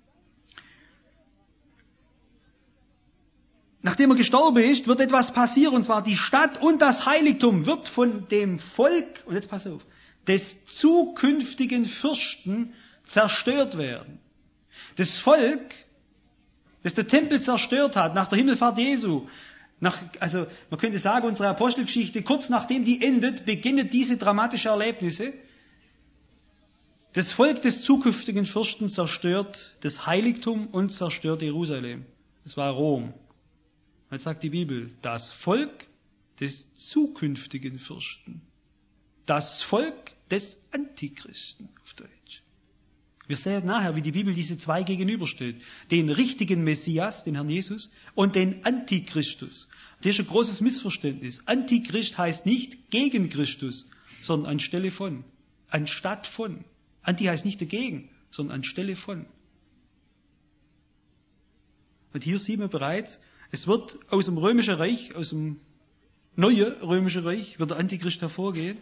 nachdem er gestorben ist, wird etwas passieren. Und zwar die Stadt und das Heiligtum wird von dem Volk, und jetzt pass auf, des zukünftigen Fürsten zerstört werden. Das Volk, das der Tempel zerstört hat, nach der Himmelfahrt Jesu, nach, also man könnte sagen, unsere Apostelgeschichte, kurz nachdem die endet, beginnen diese dramatischen Erlebnisse. Das Volk des zukünftigen Fürsten zerstört das Heiligtum und zerstört Jerusalem. Das war Rom. Jetzt sagt die Bibel, das Volk des zukünftigen Fürsten. Das Volk des Antichristen auf Deutsch. Wir sehen nachher, wie die Bibel diese zwei gegenüberstellt. Den richtigen Messias, den Herrn Jesus, und den Antichristus. Das ist ein großes Missverständnis. Antichrist heißt nicht gegen Christus, sondern anstelle von. Anstatt von. Anti heißt nicht dagegen, sondern anstelle von. Und hier sehen wir bereits, es wird aus dem Römischen Reich, aus dem neuen Römischen Reich, wird der Antichrist hervorgehen.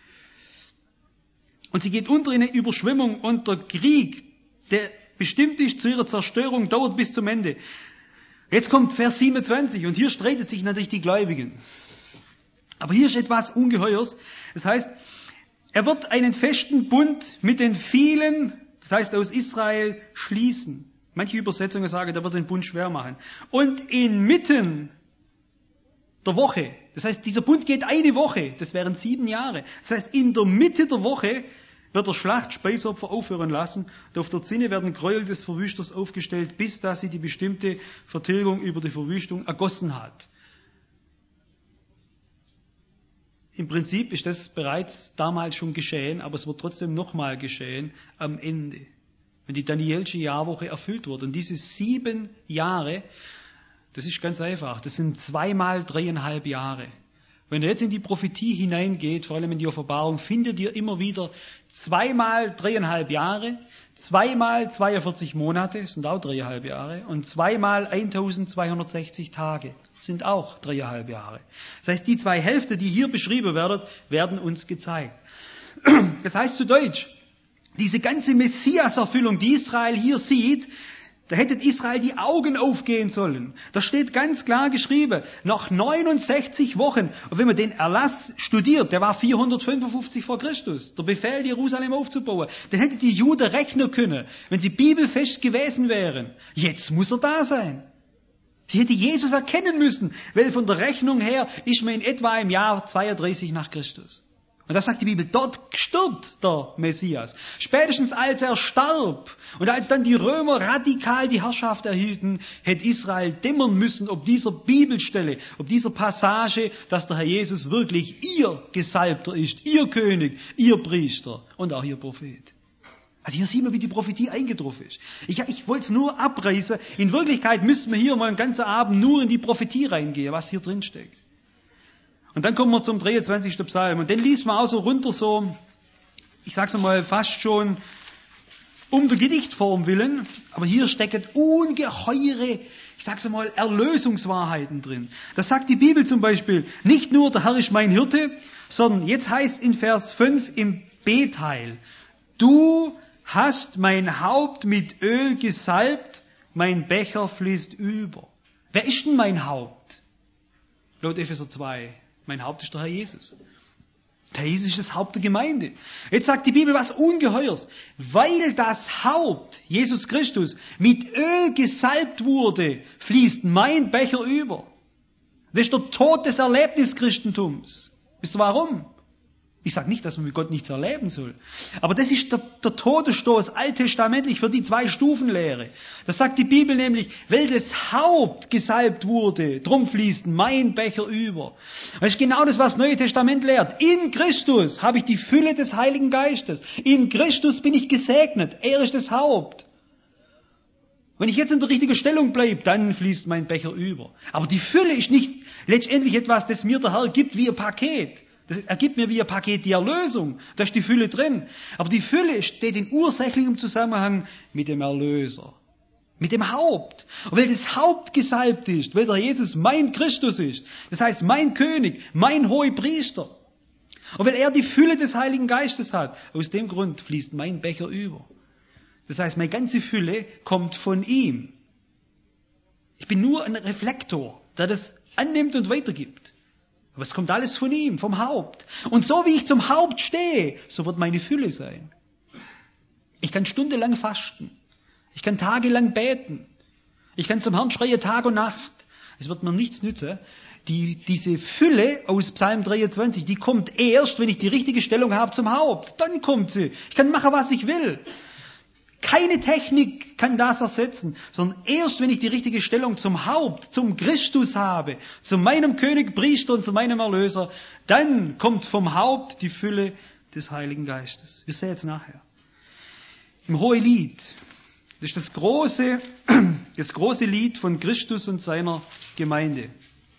Und sie geht unter in eine Überschwemmung und der Krieg, der bestimmt ist zu ihrer Zerstörung, dauert bis zum Ende. Jetzt kommt Vers siebenundzwanzig und hier streitet sich natürlich die Gläubigen. Aber hier ist etwas Ungeheuers. Das heißt, er wird einen festen Bund mit den vielen, das heißt aus Israel, schließen. Manche Übersetzungen sagen, der wird den Bund schwer machen. Und inmitten der Woche, das heißt, dieser Bund geht eine Woche, das wären sieben Jahre. Das heißt, in der Mitte der Woche wird der Schlacht Speisopfer aufhören lassen und auf der Zinne werden Gräuel des Verwüsters aufgestellt, bis dass sie die bestimmte Vertilgung über die Verwüstung ergossen hat. Im Prinzip ist das bereits damals schon geschehen, aber es wird trotzdem nochmal geschehen am Ende, wenn die Danielsche Jahrwoche erfüllt wird. Und diese sieben Jahre, das ist ganz einfach, das sind zweimal dreieinhalb Jahre. Wenn ihr jetzt in die Prophetie hineingeht, vor allem in die Offenbarung, findet ihr immer wieder zweimal dreieinhalb Jahre, zweimal zweiundvierzig Monate, sind auch dreieinhalb Jahre, und zweimal eintausendzweihundertsechzig Tage, sind auch dreieinhalb Jahre. Das heißt, die zwei Hälfte, die hier beschrieben werden, werden uns gezeigt. Das heißt zu Deutsch, diese ganze Messias-Erfüllung, die Israel hier sieht, da hätte Israel die Augen aufgehen sollen. Da steht ganz klar geschrieben, nach neunundsechzig Wochen, und wenn man den Erlass studiert, der war vierhundertfünfundfünfzig vor Christus, der Befehl, Jerusalem aufzubauen, dann hätte die Juden rechnen können, wenn sie bibelfest gewesen wären. Jetzt muss er da sein. Sie hätte Jesus erkennen müssen, weil von der Rechnung her ist man in etwa im Jahr zweiunddreißig nach Christus. Und da sagt die Bibel, dort stirbt der Messias. Spätestens als er starb und als dann die Römer radikal die Herrschaft erhielten, hätte Israel dämmern müssen, ob dieser Bibelstelle, ob dieser Passage, dass der Herr Jesus wirklich ihr Gesalbter ist, ihr König, ihr Priester und auch ihr Prophet. Also hier sehen wir, wie die Prophetie eingetroffen ist. Ich, ich wollte es nur abreißen. In Wirklichkeit müssten wir hier mal einen ganzen Abend nur in die Prophetie reingehen, was hier drin steckt. Und dann kommen wir zum dreiundzwanzigsten Psalm. Und den liest man auch so runter, so, ich sag's mal, fast schon um der Gedichtform willen. Aber hier stecken ungeheure, ich sag's mal, Erlösungswahrheiten drin. Das sagt die Bibel zum Beispiel. Nicht nur, der Herr ist mein Hirte, sondern jetzt heißt in Vers fünf im B-Teil, du hast mein Haupt mit Öl gesalbt, mein Becher fließt über. Wer ist denn mein Haupt? Laut Epheser zwei. Mein Haupt ist der Herr Jesus. Der Herr Jesus ist das Haupt der Gemeinde. Jetzt sagt die Bibel was Ungeheuers. Weil das Haupt, Jesus Christus, mit Öl gesalbt wurde, fließt mein Becher über. Das ist der Tod des Erlebnischristentums. Wisst ihr warum? Ich sage nicht, dass man mit Gott nichts erleben soll. Aber das ist der, der Todesstoß alttestamentlich für die Zwei-Stufen-Lehre. Das sagt die Bibel nämlich, weil das Haupt gesalbt wurde, drum fließt mein Becher über. Das ist genau das, was das Neue Testament lehrt. In Christus habe ich die Fülle des Heiligen Geistes. In Christus bin ich gesegnet. Er ist das Haupt. Wenn ich jetzt in der richtigen Stellung bleibe, dann fließt mein Becher über. Aber die Fülle ist nicht letztendlich etwas, das mir der Herr gibt wie ein Paket. Das ergibt mir wie ein Paket die Erlösung. Da ist die Fülle drin. Aber die Fülle steht in ursächlichem Zusammenhang mit dem Erlöser. Mit dem Haupt. Und weil das Haupt gesalbt ist, weil der Jesus mein Christus ist, das heißt mein König, mein Hohepriester. Und weil er die Fülle des Heiligen Geistes hat, aus dem Grund fließt mein Becher über. Das heißt, meine ganze Fülle kommt von ihm. Ich bin nur ein Reflektor, der das annimmt und weitergibt. Aber es kommt alles von ihm, vom Haupt. Und so wie ich zum Haupt stehe, so wird meine Fülle sein. Ich kann stundenlang fasten. Ich kann tagelang beten. Ich kann zum Herrn schreien Tag und Nacht. Es wird mir nichts nützen. Die, diese Fülle aus Psalm dreiundzwanzig, die kommt erst, wenn ich die richtige Stellung habe zum Haupt. Dann kommt sie. Ich kann machen, was ich will. Keine Technik kann das ersetzen, sondern erst, wenn ich die richtige Stellung zum Haupt, zum Christus habe, zu meinem König, Priester und zu meinem Erlöser, dann kommt vom Haupt die Fülle des Heiligen Geistes. Wir sehen jetzt nachher. Im Hohelied, das ist das große, das große Lied von Christus und seiner Gemeinde.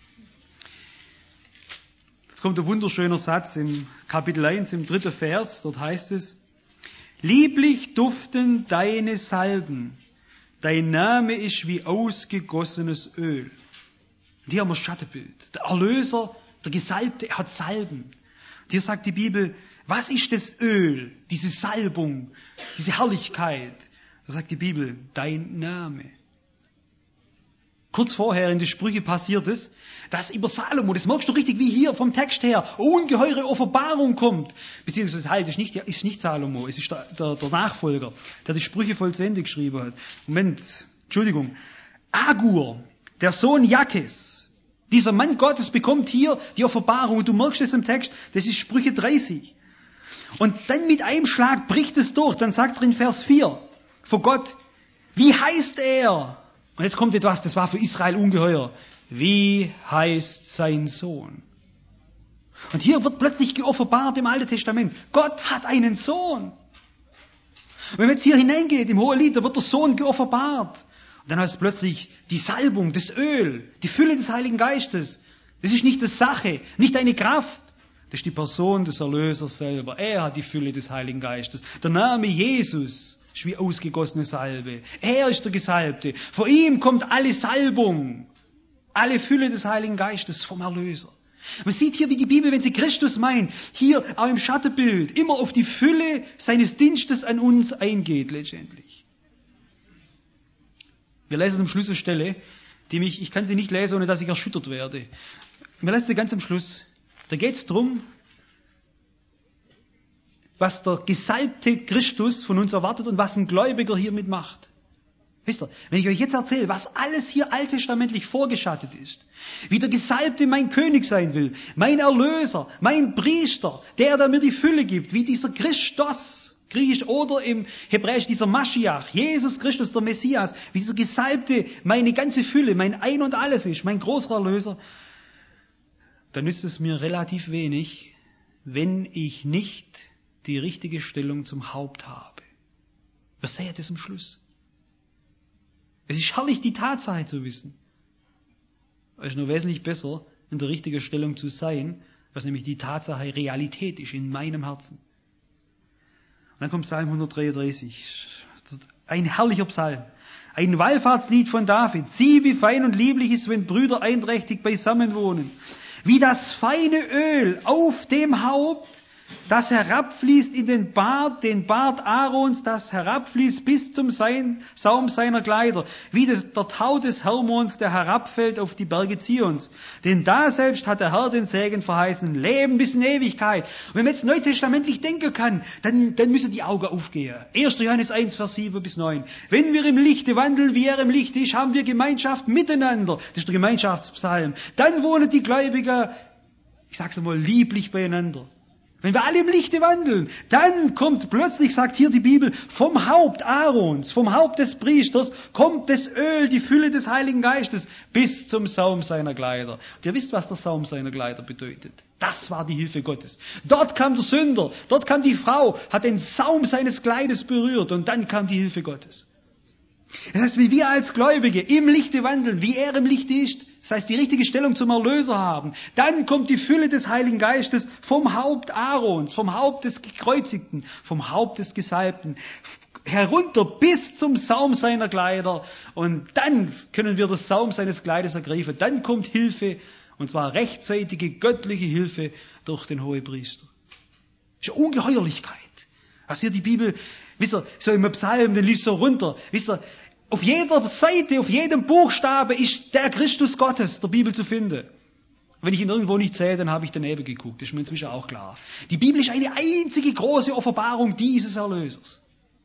Jetzt kommt ein wunderschöner Satz im Kapitel eins, im dritten Vers, dort heißt es: Lieblich duften deine Salben, dein Name ist wie ausgegossenes Öl. Und hier haben wir das Schattenbild. Der Erlöser, der Gesalbte, er hat Salben. Und hier sagt die Bibel, was ist das Öl, diese Salbung, diese Herrlichkeit? Da sagt die Bibel, dein Name. Kurz vorher in den Sprüchen passiert es, dass über Salomo, das merkst du richtig, wie hier vom Text her, ungeheure Offenbarung kommt. Beziehungsweise halt, ist nicht, ist nicht Salomo, es ist der, der, der Nachfolger, der die Sprüche voll zu Ende geschrieben hat. Moment, Entschuldigung. Agur, der Sohn Jakes, dieser Mann Gottes bekommt hier die Offenbarung, und du merkst es im Text, das ist Sprüche dreißig. Und dann mit einem Schlag bricht es durch, dann sagt er in Vers vier, vor Gott, wie heißt er? Und jetzt kommt etwas, das war für Israel ungeheuer. Wie heißt sein Sohn? Und hier wird plötzlich geoffenbart im Alten Testament, Gott hat einen Sohn. Und wenn man jetzt hier hineingeht, im Hohelied, da wird der Sohn geoffenbart. Und dann heißt es plötzlich die Salbung, das Öl, die Fülle des Heiligen Geistes. Das ist nicht die Sache, nicht eine Kraft. Das ist die Person des Erlösers selber. Er hat die Fülle des Heiligen Geistes. Der Name Jesus ist wie ausgegossene Salbe. Er ist der Gesalbte. Vor ihm kommt alle Salbung, alle Fülle des Heiligen Geistes vom Erlöser. Man sieht hier, wie die Bibel, wenn sie Christus meint, hier auch im Schattenbild, immer auf die Fülle seines Dienstes an uns eingeht letztendlich. Wir lesen am Schluss eine Stelle, die mich, ich kann sie nicht lesen, ohne dass ich erschüttert werde. Wir lesen sie ganz am Schluss. Da geht es darum, was der gesalbte Christus von uns erwartet und was ein Gläubiger hiermit macht. Wisst ihr, wenn ich euch jetzt erzähle, was alles hier alttestamentlich vorgeschattet ist, wie der Gesalbte mein König sein will, mein Erlöser, mein Priester, der, der mir die Fülle gibt, wie dieser Christos, griechisch oder im Hebräisch dieser Maschiach, Jesus Christus, der Messias, wie dieser Gesalbte meine ganze Fülle, mein Ein und Alles ist, mein großer Erlöser, dann nützt es mir relativ wenig, wenn ich nicht die richtige Stellung zum Haupt habe. Was sehen das am Schluss? Es ist herrlich, die Tatsache zu wissen. Es ist nur wesentlich besser, in der richtigen Stellung zu sein, was nämlich die Tatsache Realität ist in meinem Herzen. Und dann kommt Psalm hundertdreiunddreißig. Ein herrlicher Psalm. Ein Wallfahrtslied von David. Sieh, wie fein und lieblich ist, wenn Brüder einträchtig beisammen wohnen. Wie das feine Öl auf dem Haupt, das herabfließt in den Bart, den Bart Aarons, das herabfließt bis zum Sein, Saum seiner Kleider, wie das, der Tau des Hermons, der herabfällt auf die Berge Zions. Denn da selbst hat der Herr den Segen verheißen, Leben bis in Ewigkeit. Und wenn man jetzt neutestamentlich denken kann, dann, dann müssen die Augen aufgehen. erster Johannes eins, Vers sieben bis neun. Wenn wir im Lichte wandeln, wie er im Licht ist, haben wir Gemeinschaft miteinander. Das ist der Gemeinschaftspsalm. Dann wohnen die Gläubiger, ich sag's einmal, lieblich beieinander. Wenn wir alle im Lichte wandeln, dann kommt plötzlich, sagt hier die Bibel, vom Haupt Aarons, vom Haupt des Priesters, kommt das Öl, die Fülle des Heiligen Geistes, bis zum Saum seiner Kleider. Und ihr wisst, was der Saum seiner Kleider bedeutet. Das war die Hilfe Gottes. Dort kam der Sünder, dort kam die Frau, hat den Saum seines Kleides berührt und dann kam die Hilfe Gottes. Das heißt, wie wir als Gläubige im Lichte wandeln, wie er im Lichte ist, Das heißt, die richtige Stellung zum Erlöser haben. Dann kommt die Fülle des Heiligen Geistes vom Haupt Aarons, vom Haupt des Gekreuzigten, vom Haupt des Gesalbten, herunter bis zum Saum seiner Kleider. Und dann können wir das Saum seines Kleides ergreifen. Dann kommt Hilfe, und zwar rechtzeitige göttliche Hilfe durch den Hohepriester. Das ist eine Ungeheuerlichkeit. Was hier die Bibel, wisst ihr, so im Psalm, den liest so runter, wisst ihr, auf jeder Seite, auf jedem Buchstabe ist der Christus Gottes der Bibel zu finden. Wenn ich ihn irgendwo nicht sehe, dann habe ich daneben geguckt. Das ist mir inzwischen auch klar. Die Bibel ist eine einzige große Offenbarung dieses Erlösers.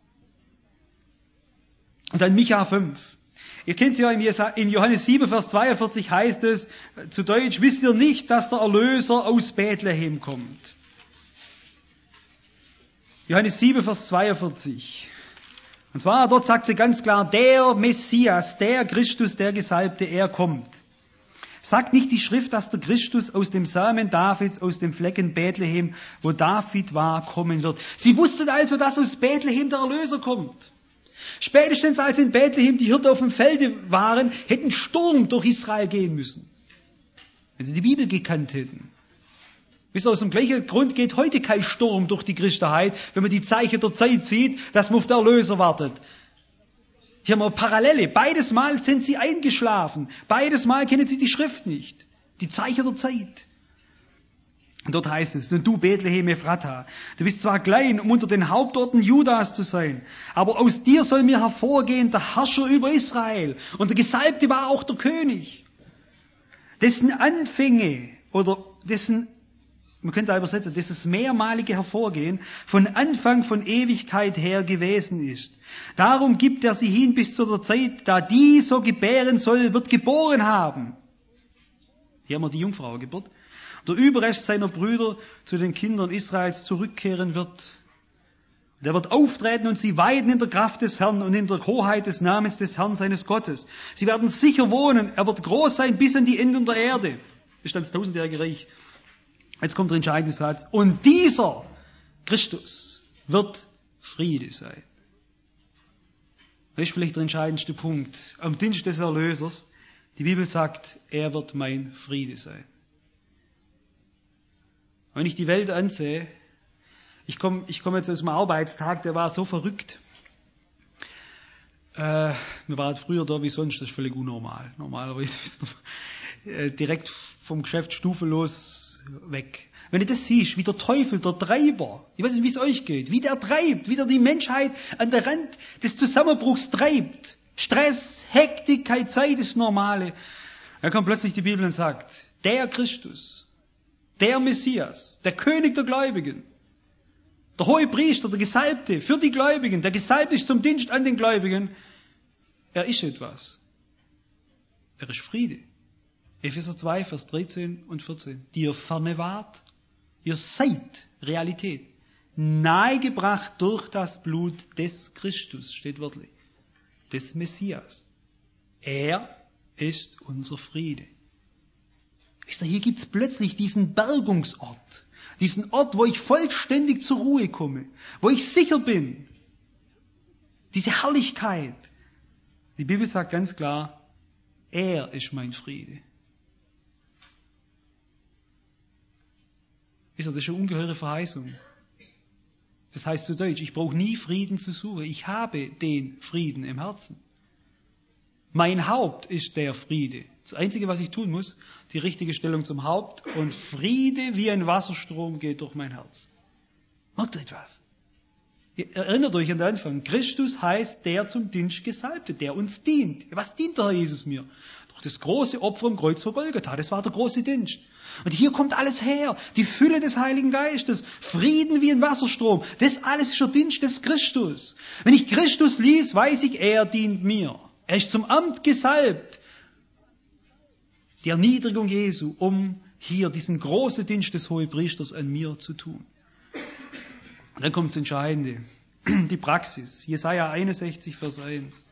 Und dann Micha fünf. Ihr kennt ja in Johannes sieben, Vers zweiundvierzig heißt es, zu Deutsch, wisst ihr nicht, dass der Erlöser aus Bethlehem kommt? Johannes sieben, Vers zweiundvierzig. Und zwar, dort sagt sie ganz klar, der Messias, der Christus, der Gesalbte, er kommt. Sagt nicht die Schrift, dass der Christus aus dem Samen Davids, aus dem Flecken Bethlehem, wo David war, kommen wird? Sie wussten also, dass aus Bethlehem der Erlöser kommt. Spätestens als in Bethlehem die Hirten auf dem Felde waren, hätten Sturm durch Israel gehen müssen. Wenn sie die Bibel gekannt hätten. Wisst ihr, aus dem gleichen Grund geht heute kein Sturm durch die Christenheit, wenn man die Zeichen der Zeit sieht, dass man auf den Erlöser wartet. Hier haben wir Parallele. Beides Mal sind sie eingeschlafen. Beides Mal kennen sie die Schrift nicht. Die Zeichen der Zeit. Und dort heißt es, und du Bethlehem Ephrata, du bist zwar klein, um unter den Hauptorten Judas zu sein, aber aus dir soll mir hervorgehen der Herrscher über Israel. Und der Gesalbte war auch der König, dessen Anfänge, oder dessen, man könnte da übersetzen, dessen mehrmalige Hervorgehen von Anfang von Ewigkeit her gewesen ist. Darum gibt er sie hin bis zu der Zeit, da die so gebären soll, wird geboren haben. Hier haben wir die Jungfrauengeburt. Der Überrest seiner Brüder zu den Kindern Israels zurückkehren wird. Der wird auftreten und sie weiden in der Kraft des Herrn und in der Hoheit des Namens des Herrn seines Gottes. Sie werden sicher wohnen. Er wird groß sein bis an die Enden der Erde. Das ist dann das tausendjährige Reich. Jetzt kommt der entscheidende Satz. Und dieser Christus wird Friede sein. Das ist vielleicht der entscheidendste Punkt. Am Dienst des Erlösers. Die Bibel sagt, er wird mein Friede sein. Wenn ich die Welt ansehe, ich komme ich komm jetzt aus dem Arbeitstag, der war so verrückt. Äh, wir waren früher da wie sonst, das ist völlig unnormal. Normalerweise ist äh, direkt vom Geschäft stufenlos weg. Wenn du das siehst, wie der Teufel, der Treiber, ich weiß nicht, wie es euch geht, wie der treibt, wie der die Menschheit an der Rand des Zusammenbruchs treibt. Stress, Hektik, keine Zeit, das Normale. Dann kommt plötzlich die Bibel und sagt, der Christus, der Messias, der König der Gläubigen, der Hohepriester, der Gesalbte für die Gläubigen, der gesalbt ist zum Dienst an den Gläubigen, er ist etwas. Er ist Friede. Epheser zwei, Vers dreizehn und vierzehn. Die ihr ferne wart, ihr seid Realität. Nahegebracht durch das Blut des Christus, steht wörtlich, des Messias. Er ist unser Friede. Hier gibt es plötzlich diesen Bergungsort, diesen Ort, wo ich vollständig zur Ruhe komme, wo ich sicher bin. Diese Herrlichkeit. Die Bibel sagt ganz klar, er ist mein Friede. Ist das ist eine ungeheure Verheißung. Das heißt zu Deutsch, ich brauche nie Frieden zu suchen. Ich habe den Frieden im Herzen. Mein Haupt ist der Friede. Das Einzige, was ich tun muss, die richtige Stellung zum Haupt und Friede wie ein Wasserstrom geht durch mein Herz. Merkt ihr etwas? Ihr erinnert euch an den Anfang. Christus heißt der zum Dienst Gesalbte, der uns dient. Was dient der Herr Jesus mir? Durch das große Opfer am Kreuz vor Golgatha. Das war der große Dienst. Und hier kommt alles her. Die Fülle des Heiligen Geistes. Frieden wie ein Wasserstrom. Das alles ist der Dienst des Christus. Wenn ich Christus lies, weiß ich, er dient mir. Er ist zum Amt gesalbt. Die Erniedrigung Jesu, um hier diesen großen Dienst des Hohepriesters an mir zu tun. Und dann kommt das Entscheidende, die Praxis. Jesaja einundsechzig, Vers eins.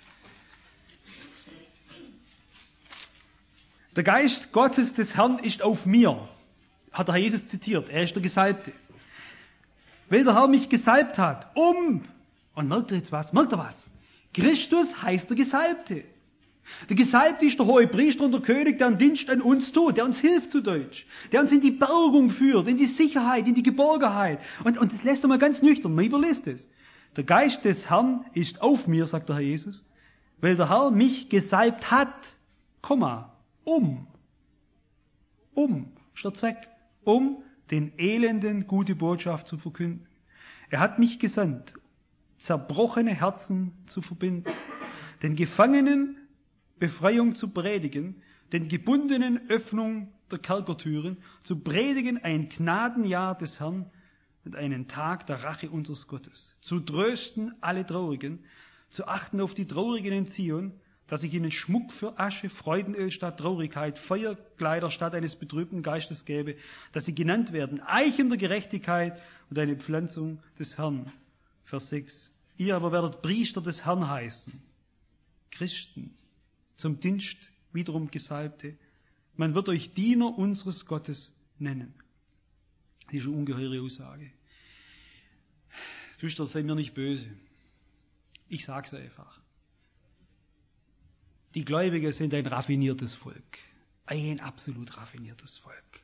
Der Geist Gottes des Herrn ist auf mir, hat der Herr Jesus zitiert, er ist der Gesalbte. Weil der Herr mich gesalbt hat, um, und merkt ihr jetzt was, merkt ihr was? Christus heißt der Gesalbte. Der Gesalbte ist der hohe Priester und der König, der einen Dienst an uns tut, der uns hilft zu Deutsch, der uns in die Bergung führt, in die Sicherheit, in die Geborgenheit. Und, und das lässt er mal ganz nüchtern, man überlässt es. Der Geist des Herrn ist auf mir, sagt der Herr Jesus, weil der Herr mich gesalbt hat, Komma, um, um, ist der Zweck, um den Elenden gute Botschaft zu verkünden. Er hat mich gesandt, zerbrochene Herzen zu verbinden, den Gefangenen Befreiung zu predigen, den Gebundenen Öffnung der Kerkertüren, zu predigen ein Gnadenjahr des Herrn und einen Tag der Rache unseres Gottes, zu trösten alle Traurigen, zu achten auf die Traurigen in Zion, dass ich ihnen Schmuck für Asche, Freudenöl statt Traurigkeit, Feuerkleider statt eines betrübten Geistes gebe, dass sie genannt werden Eichen der Gerechtigkeit und eine Pflanzung des Herrn. Vers sechs. Ihr aber werdet Priester des Herrn heißen, Christen, zum Dienst wiederum Gesalbte. Man wird euch Diener unseres Gottes nennen. Das ist eine ungeheure Aussage. Geschwister, seid mir nicht böse. Ich sag's einfach. Die Gläubigen sind ein raffiniertes Volk. Ein absolut raffiniertes Volk.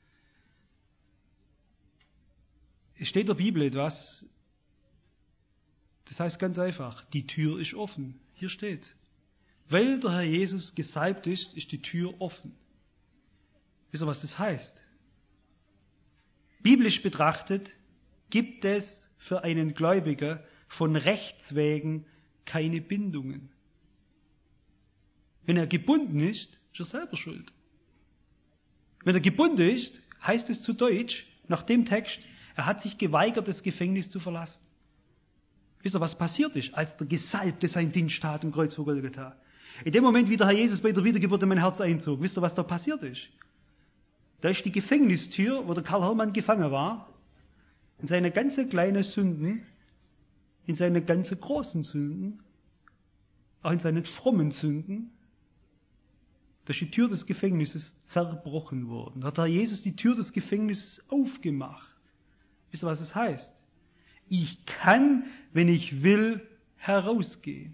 Es steht in der Bibel etwas, das heißt ganz einfach, die Tür ist offen. Hier steht, weil der Herr Jesus gesalbt ist, ist die Tür offen. Wisst ihr, was das heißt? Biblisch betrachtet gibt es für einen Gläubiger von Rechts wegen keine Bindungen. Wenn er gebunden ist, ist er selber schuld. Wenn er gebunden ist, heißt es zu Deutsch, nach dem Text, er hat sich geweigert, das Gefängnis zu verlassen. Wisst ihr, was passiert ist, als der Gesalbte seinen Dienst tat im Kreuz vor Golgatha? In dem Moment, wie der Herr Jesus bei der Wiedergeburt in mein Herz einzog, wisst ihr, was da passiert ist? Da ist die Gefängnistür, wo der Karl Hermann gefangen war, in seine ganze kleinen Sünden, in seine ganze großen Sünden, auch in seinen frommen Sünden, da ist die Tür des Gefängnisses zerbrochen worden. Da hat der Herr Jesus die Tür des Gefängnisses aufgemacht. Wisst ihr, was es heißt? Ich kann, wenn ich will, herausgehen.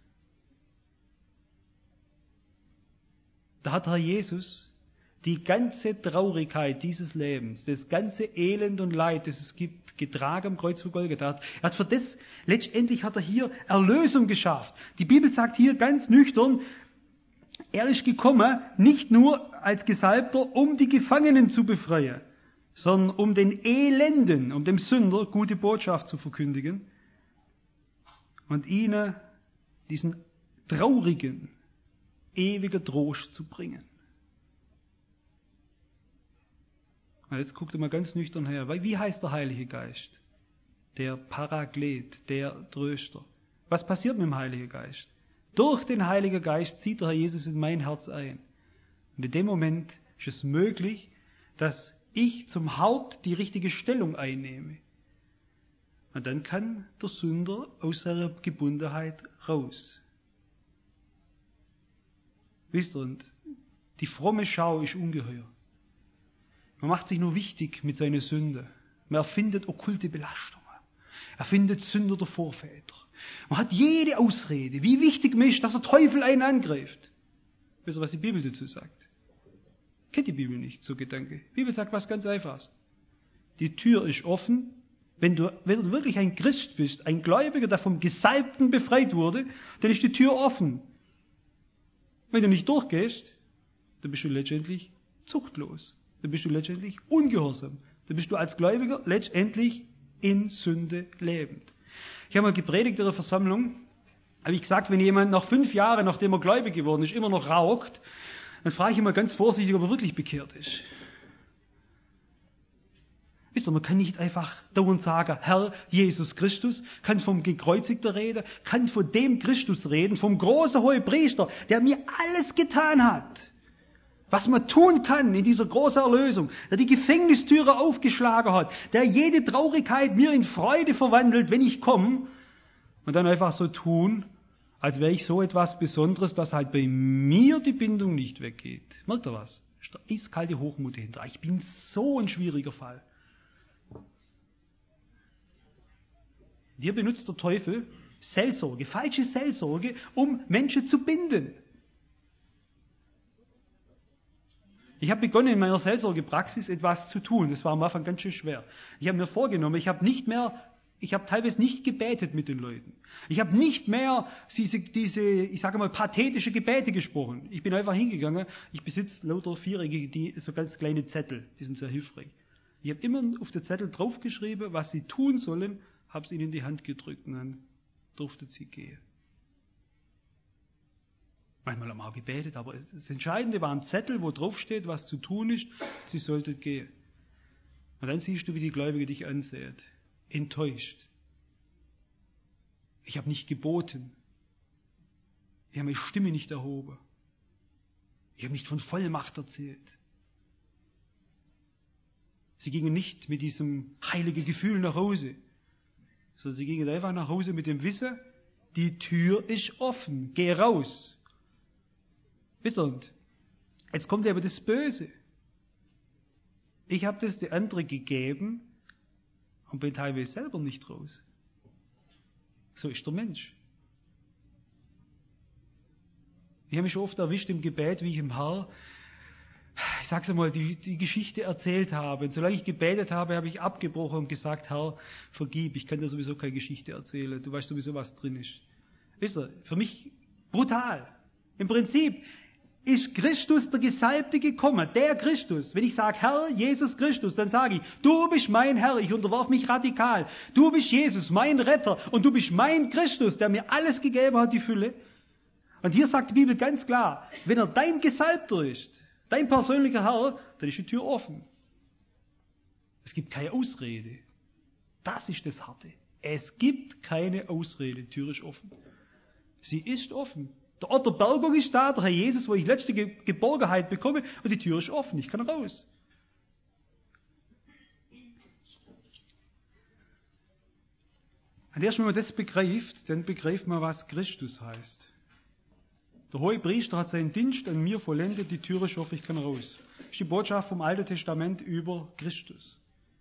Da hat Herr Jesus die ganze Traurigkeit dieses Lebens, das ganze Elend und Leid, das es gibt, getragen am Kreuz von Golgatha. Er hat für das, letztendlich hat er hier Erlösung geschafft. Die Bibel sagt hier ganz nüchtern, er ist gekommen, nicht nur als Gesalbter, um die Gefangenen zu befreien, sondern um den Elenden, um dem Sünder gute Botschaft zu verkündigen und ihnen diesen traurigen, ewigen Trost zu bringen. Und jetzt guckt ihr mal ganz nüchtern her. Wie heißt der Heilige Geist? Der Paraklet, der Tröster. Was passiert mit dem Heiligen Geist? Durch den Heiligen Geist zieht der Herr Jesus in mein Herz ein. Und in dem Moment ist es möglich, dass ich zum Haupt die richtige Stellung einnehme. Und dann kann der Sünder aus seiner Gebundenheit raus. Wisst ihr, und die fromme Schau ist ungeheuer. Man macht sich nur wichtig mit seiner Sünde. Man erfindet okkulte Belastungen. Er findet Sünder der Vorväter. Man hat jede Ausrede, wie wichtig man ist, dass der Teufel einen angreift. Wisst ihr, was die Bibel dazu sagt? Kennt die Bibel nicht, so Gedanke. Die Bibel sagt was ganz Einfaches. Die Tür ist offen. Wenn du, wenn du wirklich ein Christ bist, ein Gläubiger, der vom Gesalbten befreit wurde, dann ist die Tür offen. Wenn du nicht durchgehst, dann bist du letztendlich zuchtlos. Dann bist du letztendlich ungehorsam. Dann bist du als Gläubiger letztendlich in Sünde lebend. Ich habe mal gepredigt in der Versammlung, habe ich gesagt, wenn jemand nach fünf Jahren, nachdem er gläubig geworden ist, immer noch raucht, dann frage ich ihn mal ganz vorsichtig, ob er wirklich bekehrt ist. Wisst ihr, man kann nicht einfach dauernd sagen, Herr Jesus Christus, kann vom Gekreuzigten reden, kann von dem Christus reden, vom großen Hohepriester, der mir alles getan hat, was man tun kann in dieser großen Erlösung, der die Gefängnistüre aufgeschlagen hat, der jede Traurigkeit mir in Freude verwandelt, wenn ich komme, und dann einfach so tun, als wäre ich so etwas Besonderes, dass halt bei mir die Bindung nicht weggeht. Merkt ihr was? Ist der eiskalte Hochmut dahinter. Ich bin so ein schwieriger Fall. Hier benutzt der Teufel Seelsorge, falsche Seelsorge, um Menschen zu binden. Ich habe begonnen, in meiner Seelsorgepraxis etwas zu tun. Das war am Anfang ganz schön schwer. Ich habe mir vorgenommen, ich habe nicht mehr, ich habe teilweise nicht gebetet mit den Leuten. Ich habe nicht mehr diese, diese, ich sage mal, pathetische Gebete gesprochen. Ich bin einfach hingegangen. Ich besitze lauter vierige, die, so ganz kleine Zettel. Die sind sehr hilfreich. Ich habe immer auf den Zettel draufgeschrieben, was sie tun sollen, habe es ihnen in die Hand gedrückt und dann durften sie gehen. Manchmal haben wir auch gebetet, aber das Entscheidende war ein Zettel, wo drauf steht, was zu tun ist, sie sollten gehen. Und dann siehst du, wie die Gläubige dich ansehen. Enttäuscht. Ich habe nicht geboten. Ich habe meine Stimme nicht erhoben. Ich habe nicht von Vollmacht erzählt. Sie gingen nicht mit diesem heiligen Gefühl nach Hause, sondern sie gingen einfach nach Hause mit dem Wissen, die Tür ist offen, geh raus. Wisst ihr, jetzt kommt aber das Böse. Ich habe das der andere gegeben und bin teilweise selber nicht raus. So ist der Mensch. Ich habe mich schon oft erwischt im Gebet, wie ich im Herr, ich sag's einmal, die, die Geschichte erzählt habe. Und solange ich gebetet habe, habe ich abgebrochen und gesagt, Herr, vergib, ich kann dir sowieso keine Geschichte erzählen. Du weißt sowieso, was drin ist. Wisst ihr, für mich brutal. Im Prinzip ist Christus der Gesalbte gekommen, der Christus. Wenn ich sage, Herr Jesus Christus, dann sage ich, du bist mein Herr, ich unterwerf mich radikal. Du bist Jesus, mein Retter, und du bist mein Christus, der mir alles gegeben hat, die Fülle. Und hier sagt die Bibel ganz klar, wenn er dein Gesalbter ist, dein persönlicher Herr, dann ist die Tür offen. Es gibt keine Ausrede. Das ist das Harte. Es gibt keine Ausrede, die Tür ist offen. Sie ist offen. Der Ort der Bergung ist da, der Herr Jesus, wo ich letzte Geborgenheit bekomme, und die Tür ist offen, ich kann raus. Und erst wenn man das begreift, dann begreift man, was Christus heißt. Der Hohepriester hat seinen Dienst an mir vollendet, die Tür ist offen, ich kann raus. Das ist die Botschaft vom Alten Testament über Christus.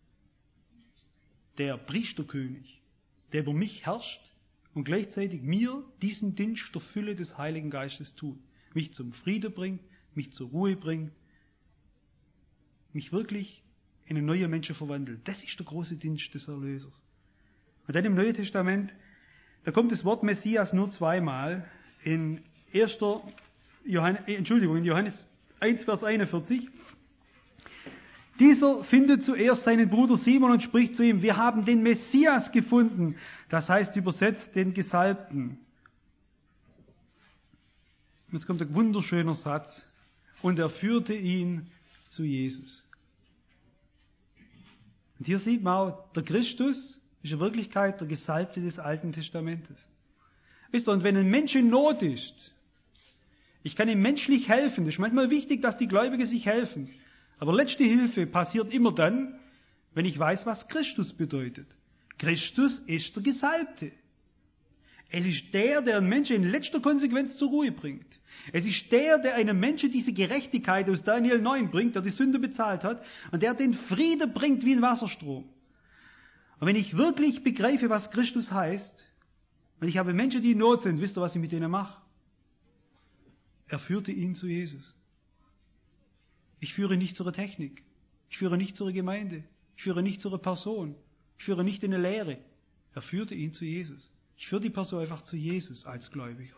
Der Priesterkönig, der über mich herrscht, und gleichzeitig mir diesen Dienst der Fülle des Heiligen Geistes tut. Mich zum Frieden bringt, mich zur Ruhe bringt, mich wirklich in einen neuen Menschen verwandelt. Das ist der große Dienst des Erlösers. Und dann im Neuen Testament, da kommt das Wort Messias nur zweimal. In erster Johannes, Entschuldigung, in Johannes eins, Vers einundvierzig. Dieser findet zuerst seinen Bruder Simon und spricht zu ihm, wir haben den Messias gefunden. Das heißt übersetzt den Gesalbten. Jetzt kommt ein wunderschöner Satz. Und er führte ihn zu Jesus. Und hier sieht man auch, der Christus ist in Wirklichkeit der Gesalbte des Alten Testamentes. Wisst ihr, und wenn ein Mensch in Not ist, ich kann ihm menschlich helfen. Es ist manchmal wichtig, dass die Gläubigen sich helfen. Aber letzte Hilfe passiert immer dann, wenn ich weiß, was Christus bedeutet. Christus ist der Gesalbte. Es ist der, der einen Menschen in letzter Konsequenz zur Ruhe bringt. Es ist der, der einem Menschen diese Gerechtigkeit aus Daniel neun bringt, der die Sünde bezahlt hat und der den Frieden bringt wie ein Wasserstrom. Und wenn ich wirklich begreife, was Christus heißt, und ich habe Menschen, die in Not sind, wisst ihr, was ich mit denen mache? Er führte ihn zu Jesus. Ich führe nicht zu einer Technik. Ich führe nicht zu einer Gemeinde. Ich führe nicht zu einer Person. Ich führe nicht in eine Lehre. Er führte ihn zu Jesus. Ich führe die Person einfach zu Jesus als Gläubiger.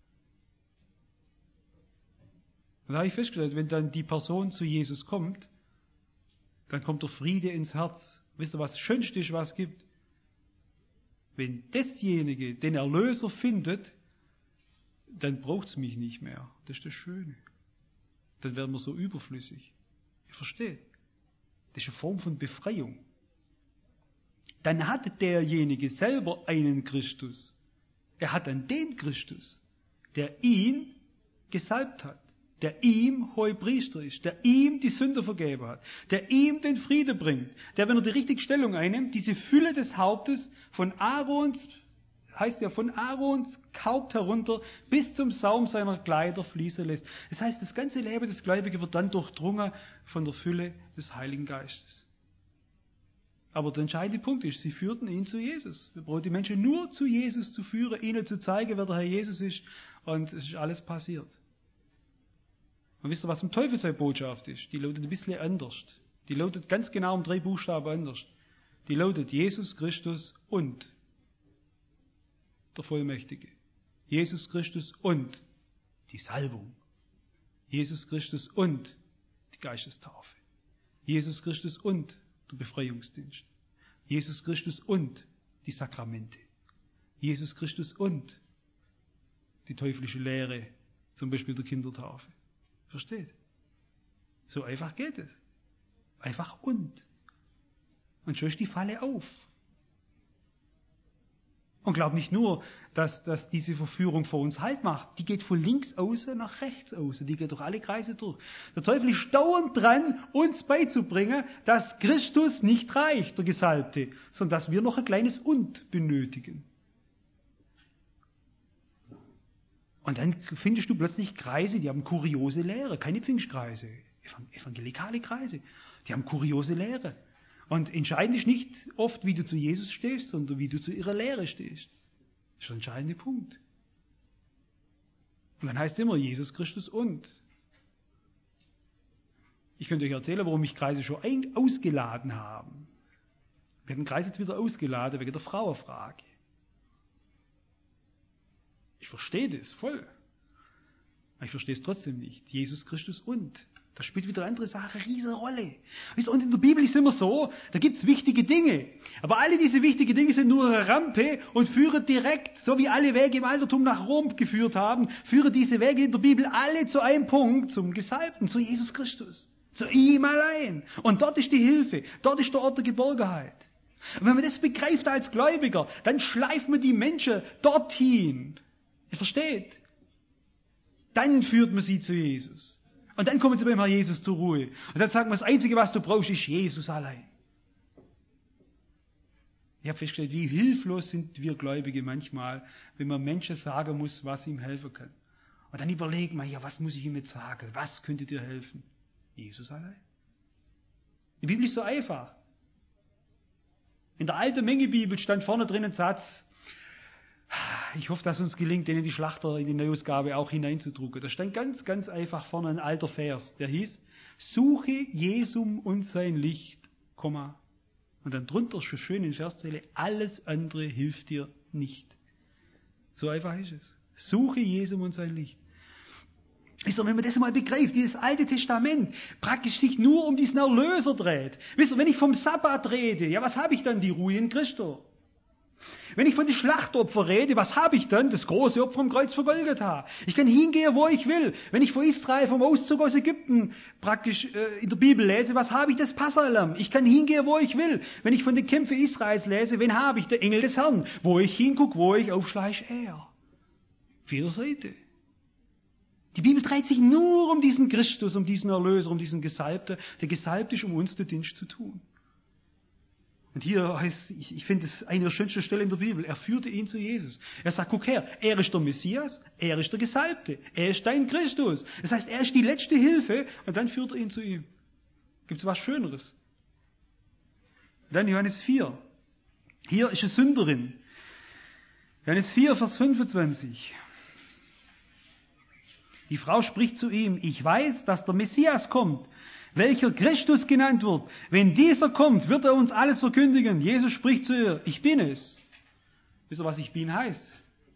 Und da habe ich festgestellt, wenn dann die Person zu Jesus kommt, dann kommt der Friede ins Herz. Wisst ihr, was das Schönste ist, was es gibt? Wenn dasjenige den Erlöser findet, dann braucht es mich nicht mehr. Das ist das Schöne. Dann werden wir so überflüssig. Ihr versteht? Das ist eine Form von Befreiung. Dann hat derjenige selber einen Christus. Er hat dann den Christus, der ihn gesalbt hat, der ihm Hohepriester ist, der ihm die Sünde vergeben hat, der ihm den Frieden bringt, der, wenn er die richtige Stellung einnimmt, diese Fülle des Hauptes von Aarons, heißt ja, von Aarons Haupt herunter bis zum Saum seiner Kleider fließen lässt. Das heißt, das ganze Leben des Gläubigen wird dann durchdrungen von der Fülle des Heiligen Geistes. Aber der entscheidende Punkt ist, sie führten ihn zu Jesus. Wir brauchen die Menschen nur zu Jesus zu führen, ihnen zu zeigen, wer der Herr Jesus ist, und es ist alles passiert. Und wisst ihr, was zum Teufel seine Botschaft ist? Die lautet ein bisschen anders. Die lautet ganz genau um drei Buchstaben anders. Die lautet Jesus Christus und der Vollmächtige. Jesus Christus und die Salbung. Jesus Christus und die Geistestaufe. Jesus Christus und der Befreiungsdienst. Jesus Christus und die Sakramente. Jesus Christus und die teuflische Lehre, zum Beispiel der Kindertaufe. Versteht? So einfach geht es. Einfach und. Und schon ist die Falle auf. Und glaub nicht nur, dass, dass diese Verführung vor uns Halt macht. Die geht von links außen nach rechts außen. Die geht durch alle Kreise durch. Der Teufel ist dauernd dran, uns beizubringen, dass Christus nicht reicht, der Gesalbte, sondern dass wir noch ein kleines Und benötigen. Und dann findest du plötzlich Kreise, die haben kuriose Lehre. Keine Pfingstkreise, evangelikale Kreise. Die haben kuriose Lehre. Und entscheidend ist nicht oft, wie du zu Jesus stehst, sondern wie du zu ihrer Lehre stehst. Das ist der entscheidende Punkt. Und dann heißt es immer Jesus Christus und. Ich könnte euch erzählen, warum mich Kreise schon ein- ausgeladen haben. Wir haben Kreise jetzt wieder ausgeladen wegen der Frauenfrage. Ich verstehe das voll. Aber ich verstehe es trotzdem nicht. Jesus Christus und. Das spielt wieder eine andere Sache, eine riesige Rolle. Und in der Bibel ist es immer so, da gibt es wichtige Dinge. Aber alle diese wichtigen Dinge sind nur eine Rampe und führen direkt, so wie alle Wege im Altertum nach Rom geführt haben, führen diese Wege in der Bibel alle zu einem Punkt, zum Gesalbten, zu Jesus Christus. Zu ihm allein. Und dort ist die Hilfe, dort ist der Ort der Geborgenheit. Und wenn man das begreift als Gläubiger, dann schleift man die Menschen dorthin. Ihr versteht? Dann führt man sie zu Jesus. Und dann kommen sie beim Herrn Jesus zur Ruhe. Und dann sagen wir, das Einzige, was du brauchst, ist Jesus allein. Ich habe festgestellt, wie hilflos sind wir Gläubige manchmal, wenn man Menschen sagen muss, was ihm helfen kann. Und dann überlegen wir, ja, was muss ich ihm jetzt sagen? Was könnte dir helfen? Jesus allein. Die Bibel ist so einfach. In der alten Menge Bibel stand vorne drin ein Satz, ich hoffe, dass uns gelingt, den in die Schlachter, in die Neuausgabe auch hineinzudrucken. Da stand ganz, ganz einfach vorne ein alter Vers, der hieß, suche Jesum und sein Licht, Komma. Und dann drunter schon schön in Verszeile, alles andere hilft dir nicht. So einfach ist es. Suche Jesum und sein Licht. Wisst ihr, wenn man das mal begreift, wie das Alte Testament praktisch sich nur um diesen Erlöser dreht. Wisst ihr, wenn ich vom Sabbat rede, ja, was habe ich dann? Die Ruhe in Christus. Wenn ich von den Schlachtopfern rede, was habe ich dann? Das große Opfer am Kreuz von Golgatha. Ich kann hingehen, wo ich will. Wenn ich von Israel, vom Auszug aus Ägypten praktisch äh, in der Bibel lese, was habe ich? Das Passahlamm. Ich kann hingehen, wo ich will. Wenn ich von den Kämpfen Israels lese, wen habe ich? Der Engel des Herrn. Wo ich hingucke, wo ich aufschlage, ist er. Auf jeder Seite. Die Bibel dreht sich nur um diesen Christus, um diesen Erlöser, um diesen Gesalbten. Der Gesalbte ist, um uns den Dienst zu tun. Und hier heißt, ich, ich finde es eine der schönsten Stellen in der Bibel. Er führte ihn zu Jesus. Er sagt, guck her, er ist der Messias, er ist der Gesalbte, er ist dein Christus. Das heißt, er ist die letzte Hilfe und dann führt er ihn zu ihm. Gibt es was Schöneres? Dann Johannes vier. Hier ist eine Sünderin. Johannes vier, Vers fünfundzwanzig. Die Frau spricht zu ihm, ich weiß, dass der Messias kommt, welcher Christus genannt wird. Wenn dieser kommt, wird er uns alles verkündigen. Jesus spricht zu ihr, ich bin es. Wisst ihr, was ich bin heißt?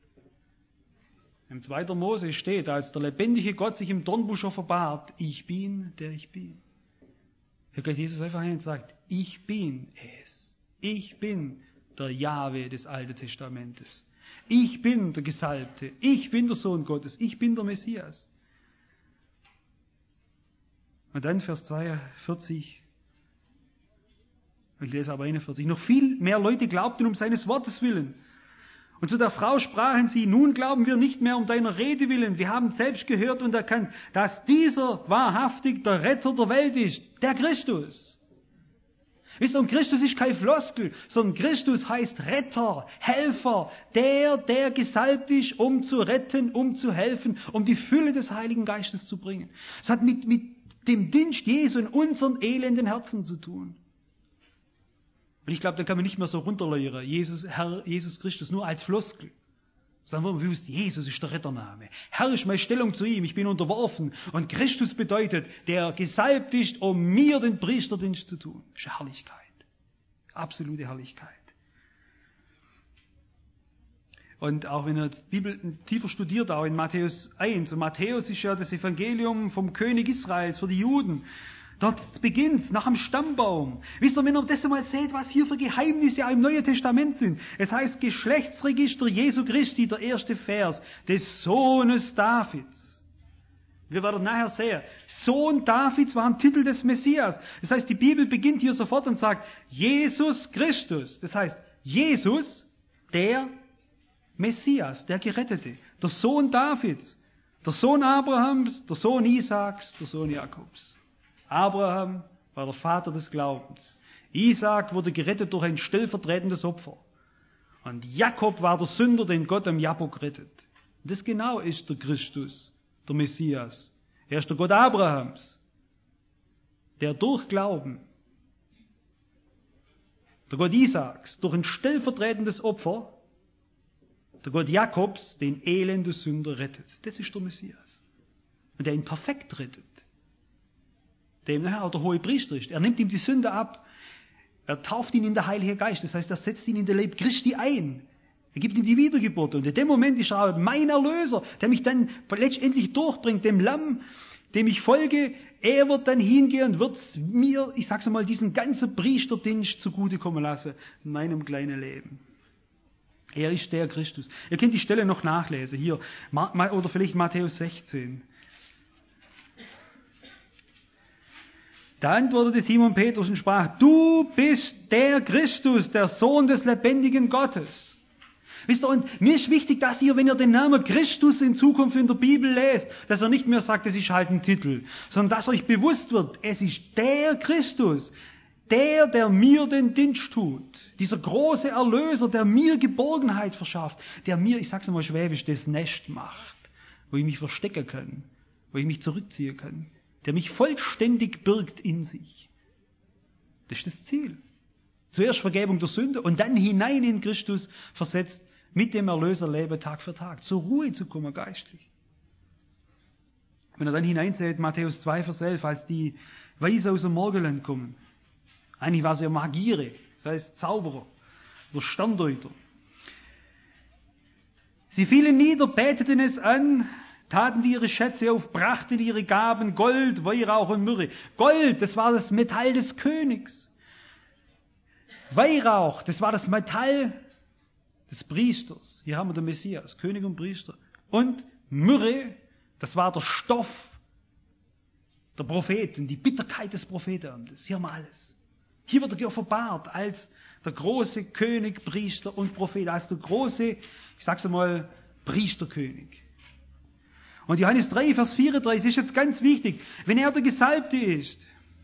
Im zweiten Mose steht, als der lebendige Gott sich im Dornbusch offenbart, ich bin, der ich bin. Hier geht Jesus einfach hin und sagt, ich bin es. Ich bin der Jahwe des Alten Testamentes. Ich bin der Gesalbte. Ich bin der Sohn Gottes. Ich bin der Messias. Und dann Vers zweiundvierzig. Ich lese aber einundvierzig. Noch viel mehr Leute glaubten um seines Wortes willen. Und zu der Frau sprachen sie, nun glauben wir nicht mehr um deiner Rede willen. Wir haben selbst gehört und erkannt, dass dieser wahrhaftig der Retter der Welt ist, der Christus. Wisst ihr, und Christus ist kein Floskel, sondern Christus heißt Retter, Helfer, der, der gesalbt ist, um zu retten, um zu helfen, um die Fülle des Heiligen Geistes zu bringen. Es hat mit, mit dem Dienst Jesu in unseren elenden Herzen zu tun. Und ich glaube, da kann man nicht mehr so runterlehren, Jesus, Herr Jesus Christus, nur als Floskel, Sondern wo bewusst, Jesus ist der Rettername. Herr ist meine Stellung zu ihm, ich bin unterworfen. Und Christus bedeutet, der gesalbt ist, um mir den Priesterdienst zu tun. Das ist eine Herrlichkeit. Absolute Herrlichkeit. Und auch wenn ihr die Bibel tiefer studiert, auch in Matthäus eins, und Matthäus ist ja das Evangelium vom König Israels für die Juden. Dort beginnt's, nach dem Stammbaum. Wisst ihr, wenn ihr das einmal seht, was hier für Geheimnisse auch im Neuen Testament sind. Es heißt Geschlechtsregister Jesu Christi, der erste Vers, des Sohnes Davids. Wir werden nachher sehen, Sohn Davids war ein Titel des Messias. Das heißt, die Bibel beginnt hier sofort und sagt, Jesus Christus. Das heißt, Jesus, der Messias, der Gerettete, der Sohn Davids, der Sohn Abrahams, der Sohn Isaaks, der Sohn Jakobs. Abraham war der Vater des Glaubens. Isaak wurde gerettet durch ein stellvertretendes Opfer. Und Jakob war der Sünder, den Gott am Jabbok rettet. Und das genau ist der Christus, der Messias. Er ist der Gott Abrahams, der durch Glauben, der Gott Isaaks, durch ein stellvertretendes Opfer, der Gott Jakobs, den elenden Sünder rettet. Das ist der Messias. Und der ihn perfekt rettet. Dem nachher auch der hohe Priester ist. Er nimmt ihm die Sünde ab. Er tauft ihn in den Heiligen Geist. Das heißt, er setzt ihn in den Leib Christi ein. Er gibt ihm die Wiedergeburt. Und in dem Moment ist er mein Erlöser, der mich dann letztendlich durchbringt, dem Lamm, dem ich folge. Er wird dann hingehen und wird mir, ich sag's einmal, diesen ganzen Priesterdienst zugutekommen lassen in meinem kleinen Leben. Er ist der Christus. Ihr könnt die Stelle noch nachlesen. Hier, oder vielleicht Matthäus sechzehn. Da antwortete Simon Petrus und sprach, du bist der Christus, der Sohn des lebendigen Gottes. Wisst ihr, und mir ist wichtig, dass ihr, wenn ihr den Namen Christus in Zukunft in der Bibel lest, dass ihr nicht mehr sagt, es ist halt ein Titel, sondern dass euch bewusst wird, es ist der Christus, der, der mir den Dienst tut. Dieser große Erlöser, der mir Geborgenheit verschafft, der mir, ich sag's einmal schwäbisch, das Nest macht, wo ich mich verstecken kann, wo ich mich zurückziehen kann. Der mich vollständig birgt in sich. Das ist das Ziel. Zuerst Vergebung der Sünde und dann hinein in Christus versetzt, mit dem Erlöser leben Tag für Tag, zur Ruhe zu kommen geistlich. Wenn er dann hineinseht, Matthäus zwei, Vers elf, als die Weise aus dem Morgenland kommen. Eigentlich war es ja Magiere, das heißt Zauberer oder Sterndeuter. Sie fielen nieder, beteten es an, taten die ihre Schätze auf, brachten ihre Gaben, Gold, Weihrauch und Myrrhe. Gold, das war das Metall des Königs. Weihrauch, das war das Metall des Priesters. Hier haben wir den Messias, König und Priester. Und Myrrhe, das war der Stoff der Propheten, die Bitterkeit des Prophetenamtes. Hier haben wir alles. Hier wird er geoffenbart als der große König, Priester und Prophet, als der große, ich sag's einmal, Priesterkönig. Und Johannes drei, Vers vierunddreißig ist jetzt ganz wichtig. Wenn er der Gesalbte ist.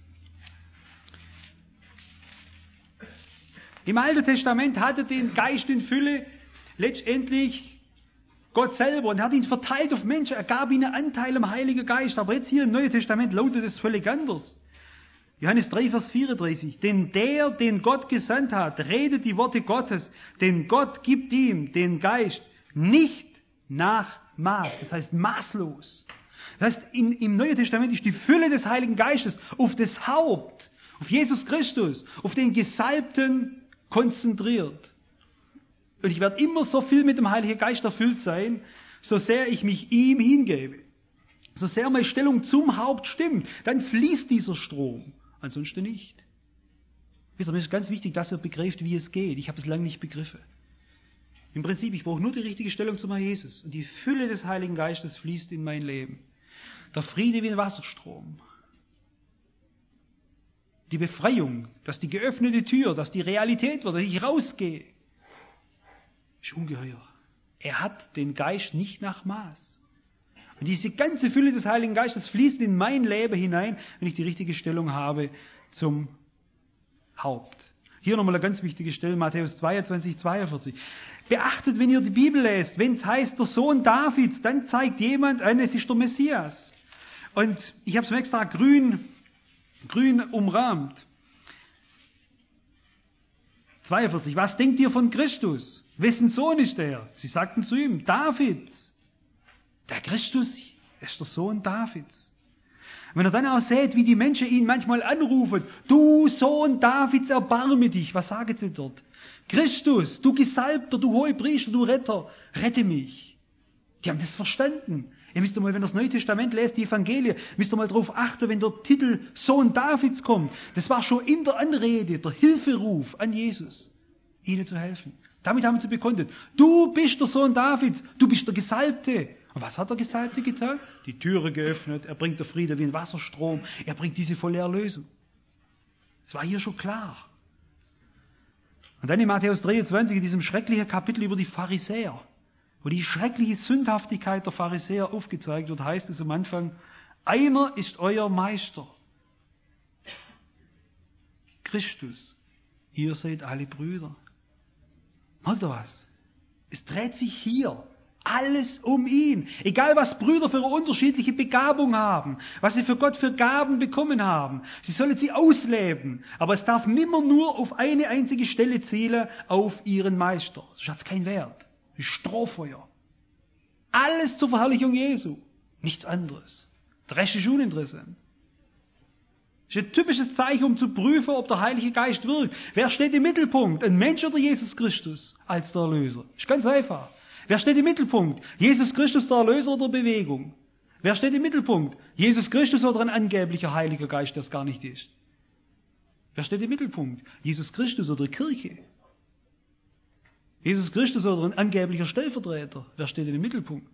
Im Alten Testament hatte den Geist in Fülle letztendlich Gott selber und er hat ihn verteilt auf Menschen. Er gab ihnen Anteil am Heiligen Geist. Aber jetzt hier im Neuen Testament lautet es völlig anders. Johannes drei, Vers vierunddreißig. Denn der, den Gott gesandt hat, redet die Worte Gottes. Denn Gott gibt ihm den Geist nicht nach Maß, das heißt maßlos. Das heißt, in, im Neuen Testament ist die Fülle des Heiligen Geistes auf das Haupt, auf Jesus Christus, auf den Gesalbten konzentriert. Und ich werde immer so viel mit dem Heiligen Geist erfüllt sein, so sehr ich mich ihm hingebe. So sehr meine Stellung zum Haupt stimmt, dann fließt dieser Strom, ansonsten nicht. Wisst ihr, mir ist ganz wichtig, dass ihr begreift, wie es geht. Ich habe es lange nicht begriffen. Im Prinzip, ich brauche nur die richtige Stellung zum Herrn Jesus. Und die Fülle des Heiligen Geistes fließt in mein Leben. Der Friede wie ein Wasserstrom. Die Befreiung, dass die geöffnete Tür, dass die Realität wird, dass ich rausgehe. Ist ungeheuer. Er hat den Geist nicht nach Maß. Und diese ganze Fülle des Heiligen Geistes fließt in mein Leben hinein, wenn ich die richtige Stellung habe zum Haupt. Hier nochmal eine ganz wichtige Stelle, Matthäus zweiundzwanzig, zweiundvierzig. Beachtet, wenn ihr die Bibel lest, wenn es heißt, der Sohn Davids, dann zeigt jemand an, es ist der Messias. Und ich habe es mir extra grün, grün umrahmt. zweiundvierzig. Was denkt ihr von Christus? Wessen Sohn ist er? Sie sagten zu ihm, Davids. Der Christus ist der Sohn Davids. Wenn er dann auch seht, wie die Menschen ihn manchmal anrufen, du Sohn Davids, erbarme dich. Was sagen sie dort? Christus, du Gesalbter, du Hohepriester, du Retter, rette mich. Die haben das verstanden. Ihr müsst mal, wenn ihr das Neue Testament lest, die Evangelien, müsst ihr mal darauf achten, wenn der Titel Sohn Davids kommt. Das war schon in der Anrede, der Hilferuf an Jesus, ihnen zu helfen. Damit haben sie bekundet, du bist der Sohn Davids, du bist der Gesalbte. Und was hat der Gesalbte getan? Die Türe geöffnet, er bringt der Friede wie ein Wasserstrom, er bringt diese volle Erlösung. Das war hier schon klar. Und dann in Matthäus dreiundzwanzig, in diesem schrecklichen Kapitel über die Pharisäer, wo die schreckliche Sündhaftigkeit der Pharisäer aufgezeigt wird, heißt es am Anfang, einer ist euer Meister, Christus, ihr seid alle Brüder. Merkt ihr was? Es dreht sich hier alles um ihn. Egal was Brüder für eine unterschiedliche Begabung haben, was sie für Gott für Gaben bekommen haben. Sie sollen sie ausleben. Aber es darf nimmer nur auf eine einzige Stelle zielen, auf ihren Meister. Das hat keinen Wert. Das ist Strohfeuer. Alles zur Verherrlichung Jesu. Nichts anderes. Der Rest ist uninteressant. Das ist ein typisches Zeichen, um zu prüfen, ob der Heilige Geist wirkt. Wer steht im Mittelpunkt? Ein Mensch oder Jesus Christus als der Erlöser? Das ist ganz einfach. Wer steht im Mittelpunkt? Jesus Christus, der Erlöser oder Bewegung? Wer steht im Mittelpunkt? Jesus Christus oder ein angeblicher Heiliger Geist, der es gar nicht ist? Wer steht im Mittelpunkt? Jesus Christus oder Kirche? Jesus Christus oder ein angeblicher Stellvertreter? Wer steht im Mittelpunkt?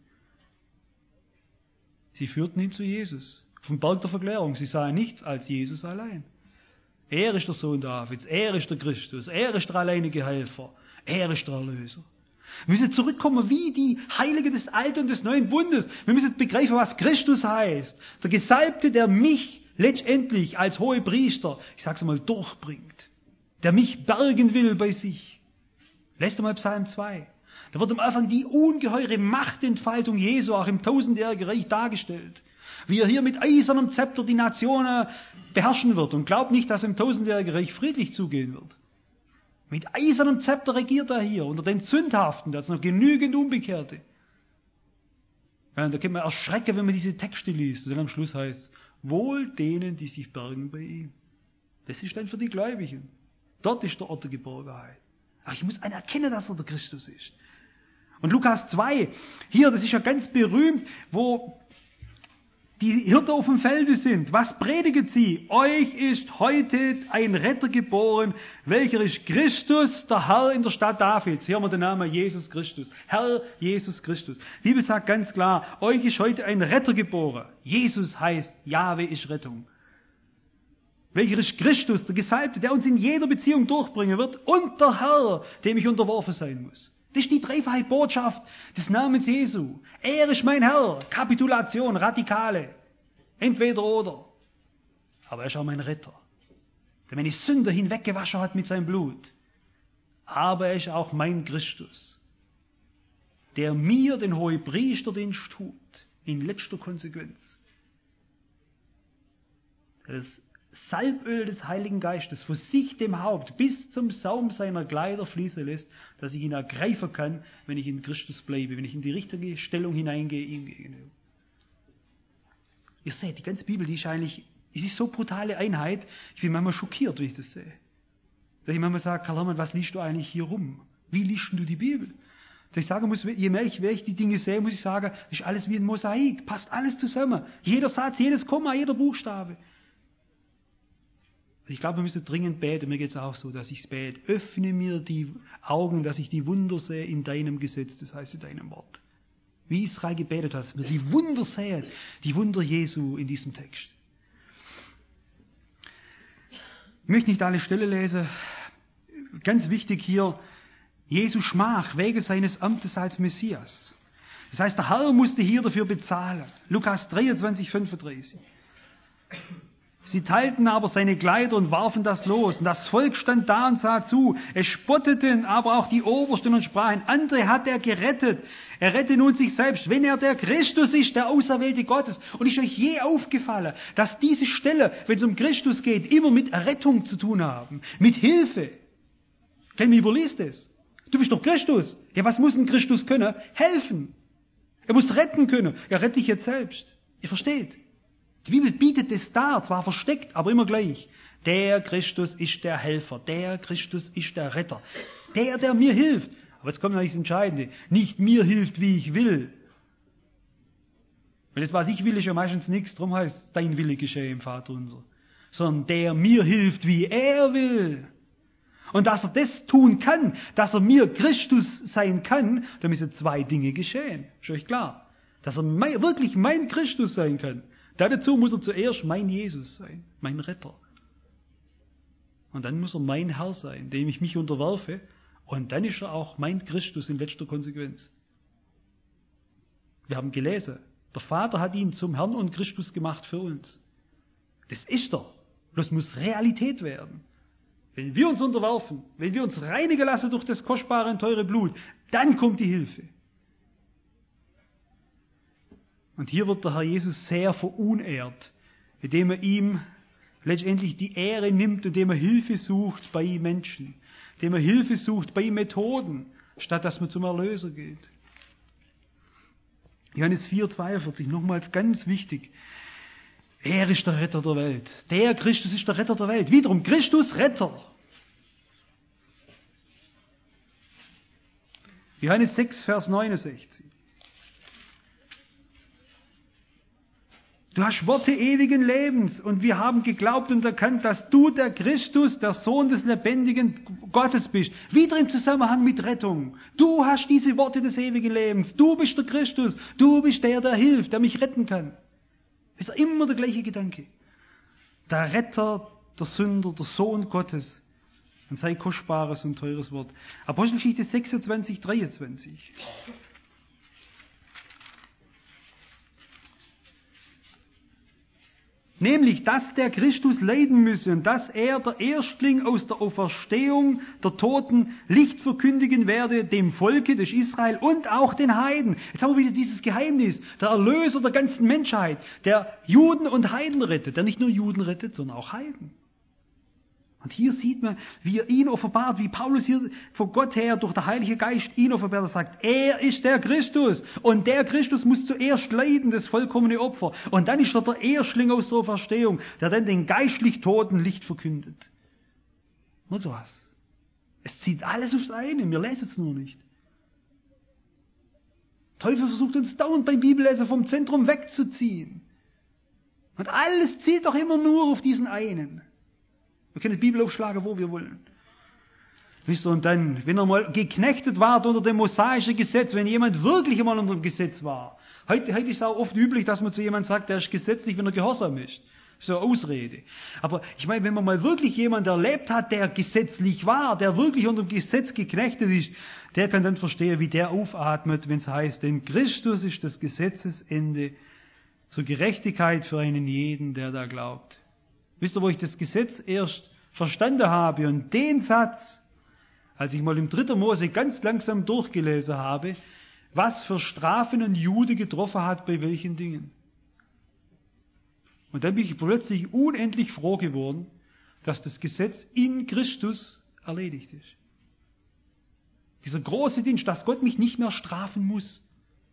Sie führten ihn zu Jesus. Vom Berg der Verklärung. Sie sahen nichts als Jesus allein. Er ist der Sohn Davids. Er ist der Christus. Er ist der alleinige Helfer. Er ist der Erlöser. Wir müssen zurückkommen wie die Heiligen des Alten und des Neuen Bundes. Wir müssen begreifen, was Christus heißt. Der Gesalbte, der mich letztendlich als Hohepriester, ich sag's mal, durchbringt. Der mich bergen will bei sich. Lest mal Psalm zwei. Da wird am Anfang die ungeheure Machtentfaltung Jesu auch im tausendjährigen Reich dargestellt. Wie er hier mit eisernem Zepter die Nationen beherrschen wird. Und glaubt nicht, dass im tausendjährigen Reich friedlich zugehen wird. Mit eisernem Zepter regiert er hier, unter den Sündhaften, da hat es noch genügend Unbekehrte. Ja, da kann man erschrecken, wenn man diese Texte liest. Und dann am Schluss heißt es, wohl denen, die sich bergen bei ihm. Das ist dann für die Gläubigen. Dort ist der Ort der Geborgenheit. Aber ich muss einen erkennen, dass er der Christus ist. Und Lukas zwei, hier, das ist ja ganz berühmt, wo die Hirten auf dem Felde sind. Was predigen sie? Euch ist heute ein Retter geboren, welcher ist Christus, der Herr in der Stadt Davids. Hier haben wir den Namen Jesus Christus. Herr Jesus Christus. Die Bibel sagt ganz klar, euch ist heute ein Retter geboren. Jesus heißt, Jahwe ist Rettung. Welcher ist Christus, der Gesalbte, der uns in jeder Beziehung durchbringen wird und der Herr, dem ich unterworfen sein muss. Das ist die dreifache Botschaft des Namens Jesu. Er ist mein Herr. Kapitulation, radikale. Entweder oder. Aber er ist auch mein Retter. Der meine Sünder hinweggewaschen hat mit seinem Blut. Aber er ist auch mein Christus. Der mir den Hohepriesterdienst tut. In letzter Konsequenz. Das Salböl des Heiligen Geistes von sich dem Haupt bis zum Saum seiner Kleider fließen lässt, dass ich ihn ergreifen kann, wenn ich in Christus bleibe, wenn ich in die richtige Stellung hineingehe ihm gegenüber. Ihr seht, die ganze Bibel, die ist eigentlich, es ist so brutale Einheit, ich bin manchmal schockiert, wenn ich das sehe. Dass ich manchmal sage, Karl Hermann, was liest du eigentlich hier rum? Wie liest du die Bibel? Dass ich sagen muss, je mehr ich, mehr ich die Dinge sehe, muss ich sagen, das ist alles wie ein Mosaik, passt alles zusammen. Jeder Satz, jedes Komma, jeder Buchstabe. Ich glaube, wir müssen dringend beten. Mir geht es auch so, dass ich bete. Öffne mir die Augen, dass ich die Wunder sehe in deinem Gesetz, das heißt in deinem Wort. Wie Israel gebetet hat, dass wir die Wunder sehen, die Wunder Jesu in diesem Text. Ich möchte nicht alle Stelle lesen. Ganz wichtig hier, Jesu Schmach wegen seines Amtes als Messias. Das heißt, der Herr musste hier dafür bezahlen. Lukas dreiundzwanzig, fünfunddreißig. Sie teilten aber seine Kleider und warfen das los. Und das Volk stand da und sah zu. Es spotteten aber auch die Obersten und sprachen, andere hat er gerettet. Er rette nun sich selbst, wenn er der Christus ist, der Auserwählte Gottes. Und ist euch je aufgefallen, dass diese Stelle, wenn es um Christus geht, immer mit Rettung zu tun haben, mit Hilfe. Kenny überliest es. Du bist doch Christus. Ja, was muss ein Christus können? Helfen. Er muss retten können. Ja, rette dich jetzt selbst. Ihr versteht. Die Bibel bietet es dar, zwar versteckt, aber immer gleich. Der Christus ist der Helfer. Der Christus ist der Retter. Der, der mir hilft. Aber jetzt kommt noch das Entscheidende. Nicht mir hilft, wie ich will. Weil das, was ich will, ist ja meistens nichts. Darum heißt es, dein Wille geschehe im Vater unser. Sondern der mir hilft, wie er will. Und dass er das tun kann, dass er mir Christus sein kann, da müssen zwei Dinge geschehen. Ist euch klar? Dass er mein, wirklich mein Christus sein kann. Dazu muss er zuerst mein Jesus sein, mein Retter. Und dann muss er mein Herr sein, dem ich mich unterwerfe. Und dann ist er auch mein Christus in letzter Konsequenz. Wir haben gelesen, der Vater hat ihn zum Herrn und Christus gemacht für uns. Das ist er. Das muss Realität werden. Wenn wir uns unterwerfen, wenn wir uns reinigen lassen durch das kostbare und teure Blut, dann kommt die Hilfe. Und hier wird der Herr Jesus sehr verunehrt, indem er ihm letztendlich die Ehre nimmt, indem er Hilfe sucht bei Menschen, indem er Hilfe sucht bei Methoden, statt dass man zum Erlöser geht. Johannes vier, zweiundvierzig, nochmals ganz wichtig. Er ist der Retter der Welt. Der Christus ist der Retter der Welt. Wiederum, Christus Retter. Johannes sechs, Vers neunundsechzig. Du hast Worte ewigen Lebens und wir haben geglaubt und erkannt, dass du der Christus, der Sohn des lebendigen Gottes bist. Wieder im Zusammenhang mit Rettung. Du hast diese Worte des ewigen Lebens. Du bist der Christus. Du bist der, der hilft, der mich retten kann. Ist immer der gleiche Gedanke. Der Retter, der Sünder, der Sohn Gottes. Und sein kostbares und teures Wort. Apostelgeschichte sechsundzwanzig, dreiundzwanzig. Nämlich, dass der Christus leiden müsse und dass er, der Erstling aus der Auferstehung der Toten, Licht verkündigen werde dem Volke des Israel und auch den Heiden. Jetzt haben wir wieder dieses Geheimnis, der Erlöser der ganzen Menschheit, der Juden und Heiden rettet, der nicht nur Juden rettet, sondern auch Heiden. Und hier sieht man, wie er ihn offenbart, wie Paulus hier von Gott her durch den Heiligen Geist ihn offenbart. Er sagt, er ist der Christus. Und der Christus muss zuerst leiden, das vollkommene Opfer. Und dann ist er der Erstling aus der Auferstehung, der dann den geistlich Toten Licht verkündet. Nur was. Es zieht alles aufs eine, wir lesen es nur nicht. Der Teufel versucht uns dauernd beim Bibellesen vom Zentrum wegzuziehen. Und alles zieht doch immer nur auf diesen einen. Wir können die Bibel aufschlagen, wo wir wollen. Wisst ihr, und dann, wenn er mal geknechtet war unter dem mosaischen Gesetz, wenn jemand wirklich einmal unter dem Gesetz war. Heute, heute ist es auch oft üblich, dass man zu jemandem sagt, der ist gesetzlich, wenn er gehorsam ist. So eine Ausrede. Aber ich meine, wenn man mal wirklich jemanden erlebt hat, der gesetzlich war, der wirklich unter dem Gesetz geknechtet ist, der kann dann verstehen, wie der aufatmet, wenn es heißt, denn Christus ist das Gesetzesende zur Gerechtigkeit für einen jeden, der da glaubt. Wisst ihr, wo ich das Gesetz erst verstanden habe und den Satz, als ich mal im dritten Mose ganz langsam durchgelesen habe, was für Strafen ein Jude getroffen hat bei welchen Dingen. Und dann bin ich plötzlich unendlich froh geworden, dass das Gesetz in Christus erledigt ist. Dieser große Dienst, dass Gott mich nicht mehr strafen muss.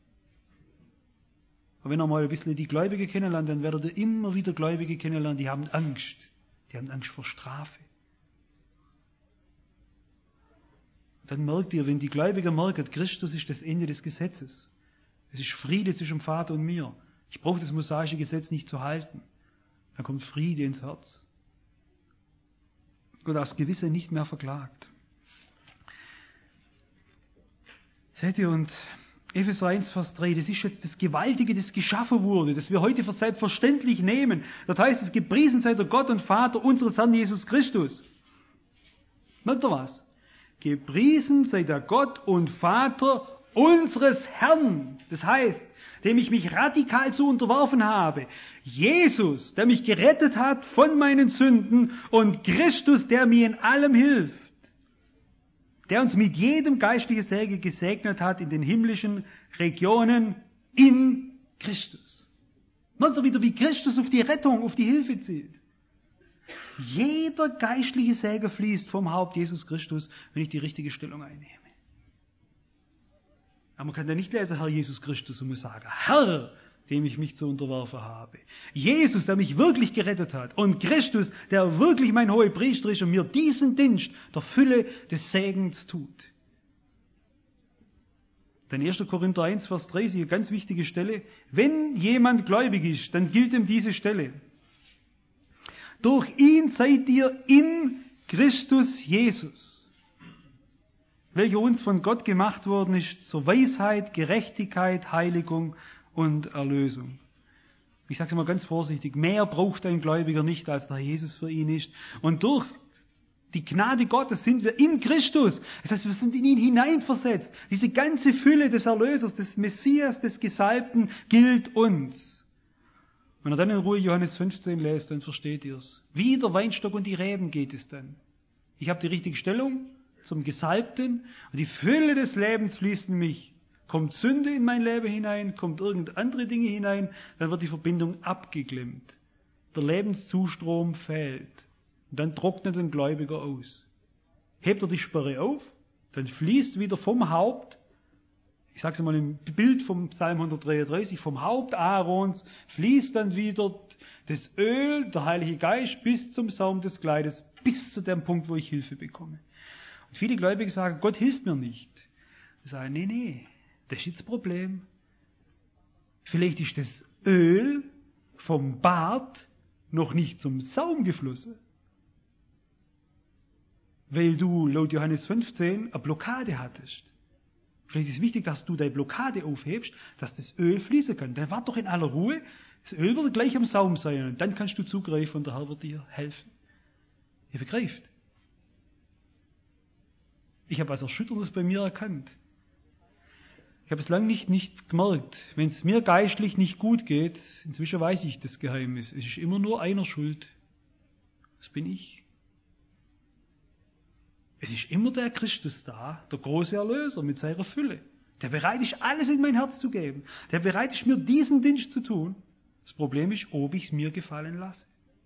Und wenn er mal ein bisschen die Gläubige kennenlernt, dann werdet ihr immer wieder Gläubige kennenlernen, die haben Angst. Die haben Angst vor Strafe. Und dann merkt ihr, wenn die Gläubigen merken, Christus ist das Ende des Gesetzes. Es ist Friede zwischen Vater und mir. Ich brauche das mosaische Gesetz nicht zu halten. Dann kommt Friede ins Herz. Gott das Gewisse nicht mehr verklagt. Seht ihr, und Epheser eins, Vers drei, das ist jetzt das Gewaltige, das geschaffen wurde, das wir heute für selbstverständlich nehmen. Das heißt, es gepriesen sei der Gott und Vater unseres Herrn Jesus Christus. Merkt ihr was? Gepriesen sei der Gott und Vater unseres Herrn. Das heißt, dem ich mich radikal zu unterworfen habe. Jesus, der mich gerettet hat von meinen Sünden, und Christus, der mir in allem hilft. Der uns mit jedem geistlichen Segen gesegnet hat in den himmlischen Regionen in Christus. Merkt ihr wieder, wie Christus auf die Rettung, auf die Hilfe zielt. Jeder geistliche Segen fließt vom Haupt Jesus Christus, wenn ich die richtige Stellung einnehme. Aber man kann ja nicht lesen, Herr Jesus Christus, und muss sagen, Herr, dem ich mich zu unterwerfen habe. Jesus, der mich wirklich gerettet hat. Und Christus, der wirklich mein Hohepriester ist und mir diesen Dienst der Fülle des Segens tut. Denn erster Korinther eins, Vers dreißig, eine ganz wichtige Stelle. Wenn jemand gläubig ist, dann gilt ihm diese Stelle. Durch ihn seid ihr in Christus Jesus, welcher uns von Gott gemacht worden ist, zur Weisheit, Gerechtigkeit, Heiligung und Erlösung. Ich sage es mal ganz vorsichtig, mehr braucht ein Gläubiger nicht, als der Jesus für ihn ist. Und durch die Gnade Gottes sind wir in Christus. Das heißt, wir sind in ihn hineinversetzt. Diese ganze Fülle des Erlösers, des Messias, des Gesalbten gilt uns. Wenn ihr dann in Ruhe Johannes fünfzehn lest, dann versteht ihr es. Wie der Weinstock und die Reben geht es dann. Ich habe die richtige Stellung zum Gesalbten und die Fülle des Lebens fließt in mich. Kommt Sünde in mein Leben hinein, kommt irgend andere Dinge hinein, dann wird die Verbindung abgeklemmt. Der Lebenszustrom fehlt. Und dann trocknet ein Gläubiger aus. Hebt er die Sperre auf, dann fließt wieder vom Haupt, ich sage es mal im Bild vom Psalm hundertdreiunddreißig, vom Haupt Aarons fließt dann wieder das Öl, der Heilige Geist, bis zum Saum des Kleides, bis zu dem Punkt, wo ich Hilfe bekomme. Und viele Gläubige sagen, Gott hilft mir nicht. Ich sage, nee, nee, das ist jetzt das Problem. Vielleicht ist das Öl vom Bad noch nicht zum Saum geflossen. Weil du laut Johannes fünfzehn eine Blockade hattest. Vielleicht ist es wichtig, dass du deine Blockade aufhebst, dass das Öl fließen kann. Dann wart doch in aller Ruhe, das Öl wird gleich am Saum sein und dann kannst du zugreifen und der Herr wird dir helfen. Ihr begreift. Ich habe was Erschütterndes bei mir erkannt. Ich habe es lange nicht, nicht gemerkt. Wenn es mir geistlich nicht gut geht, inzwischen weiß ich das Geheimnis. Es ist immer nur einer schuld. Das bin ich. Es ist immer der Christus da, der große Erlöser mit seiner Fülle. Der bereit ist, alles in mein Herz zu geben. Der bereit ist, mir diesen Dienst zu tun. Das Problem ist, ob ich es mir gefallen lasse.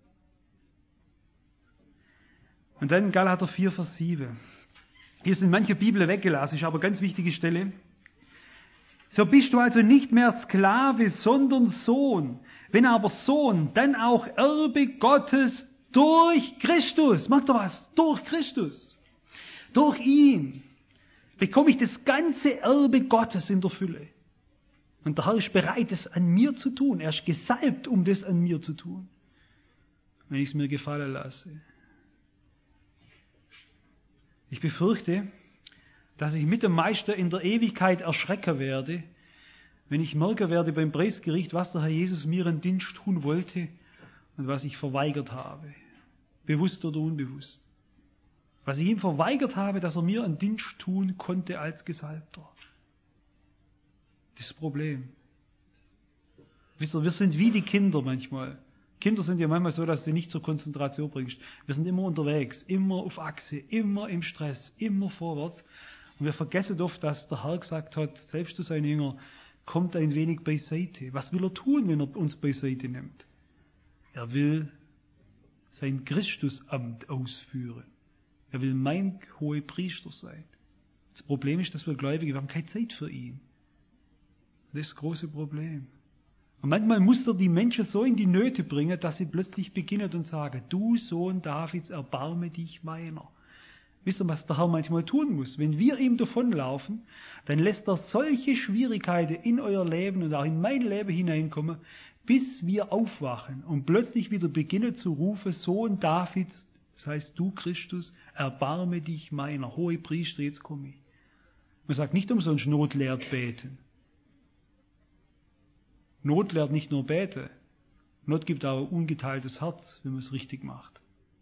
Und dann Galater vier, Vers sieben. Hier sind manche Bibeln weggelassen, ist aber eine ganz wichtige Stelle. So bist du also nicht mehr Sklave, sondern Sohn. Wenn aber Sohn, dann auch Erbe Gottes durch Christus. Macht doch was, durch Christus. Durch ihn bekomme ich das ganze Erbe Gottes in der Fülle. Und der Herr ist bereit, es an mir zu tun. Er ist gesalbt, um das an mir zu tun. Wenn ich es mir gefallen lasse. Ich befürchte, dass ich mit dem Meister in der Ewigkeit erschrecken werde, wenn ich merken werde beim Preisgericht, was der Herr Jesus mir einen Dienst tun wollte und was ich verweigert habe. Bewusst oder unbewusst. Was ich ihm verweigert habe, dass er mir einen Dienst tun konnte als Gesalbter. Das ist das Problem. Wisst ihr, wir sind wie die Kinder manchmal. Kinder sind ja manchmal so, dass du nicht zur Konzentration bringst. Wir sind immer unterwegs, immer auf Achse, immer im Stress, immer vorwärts. Und wir vergessen oft, dass der Herr gesagt hat, selbst du sein Jünger, kommt ein wenig beiseite. Was will er tun, wenn er uns beiseite nimmt? Er will sein Christusamt ausführen. Er will mein Hohepriester sein. Das Problem ist, dass wir Gläubige, wir haben keine Zeit für ihn. Das ist das große Problem. Und manchmal muss er die Menschen so in die Nöte bringen, dass sie plötzlich beginnen und sagen, du Sohn Davids, erbarme dich meiner. Wisst ihr, was der Herr manchmal tun muss? Wenn wir ihm davonlaufen, dann lässt er solche Schwierigkeiten in euer Leben und auch in mein Leben hineinkommen, bis wir aufwachen und plötzlich wieder beginnen zu rufen, Sohn Davids, das heißt du Christus, erbarme dich meiner, Hohepriester, jetzt komme ich. Man sagt nicht umsonst Not lehrt beten. Not lehrt nicht nur beten. Not gibt auch ein ungeteiltes Herz, wenn man es richtig macht.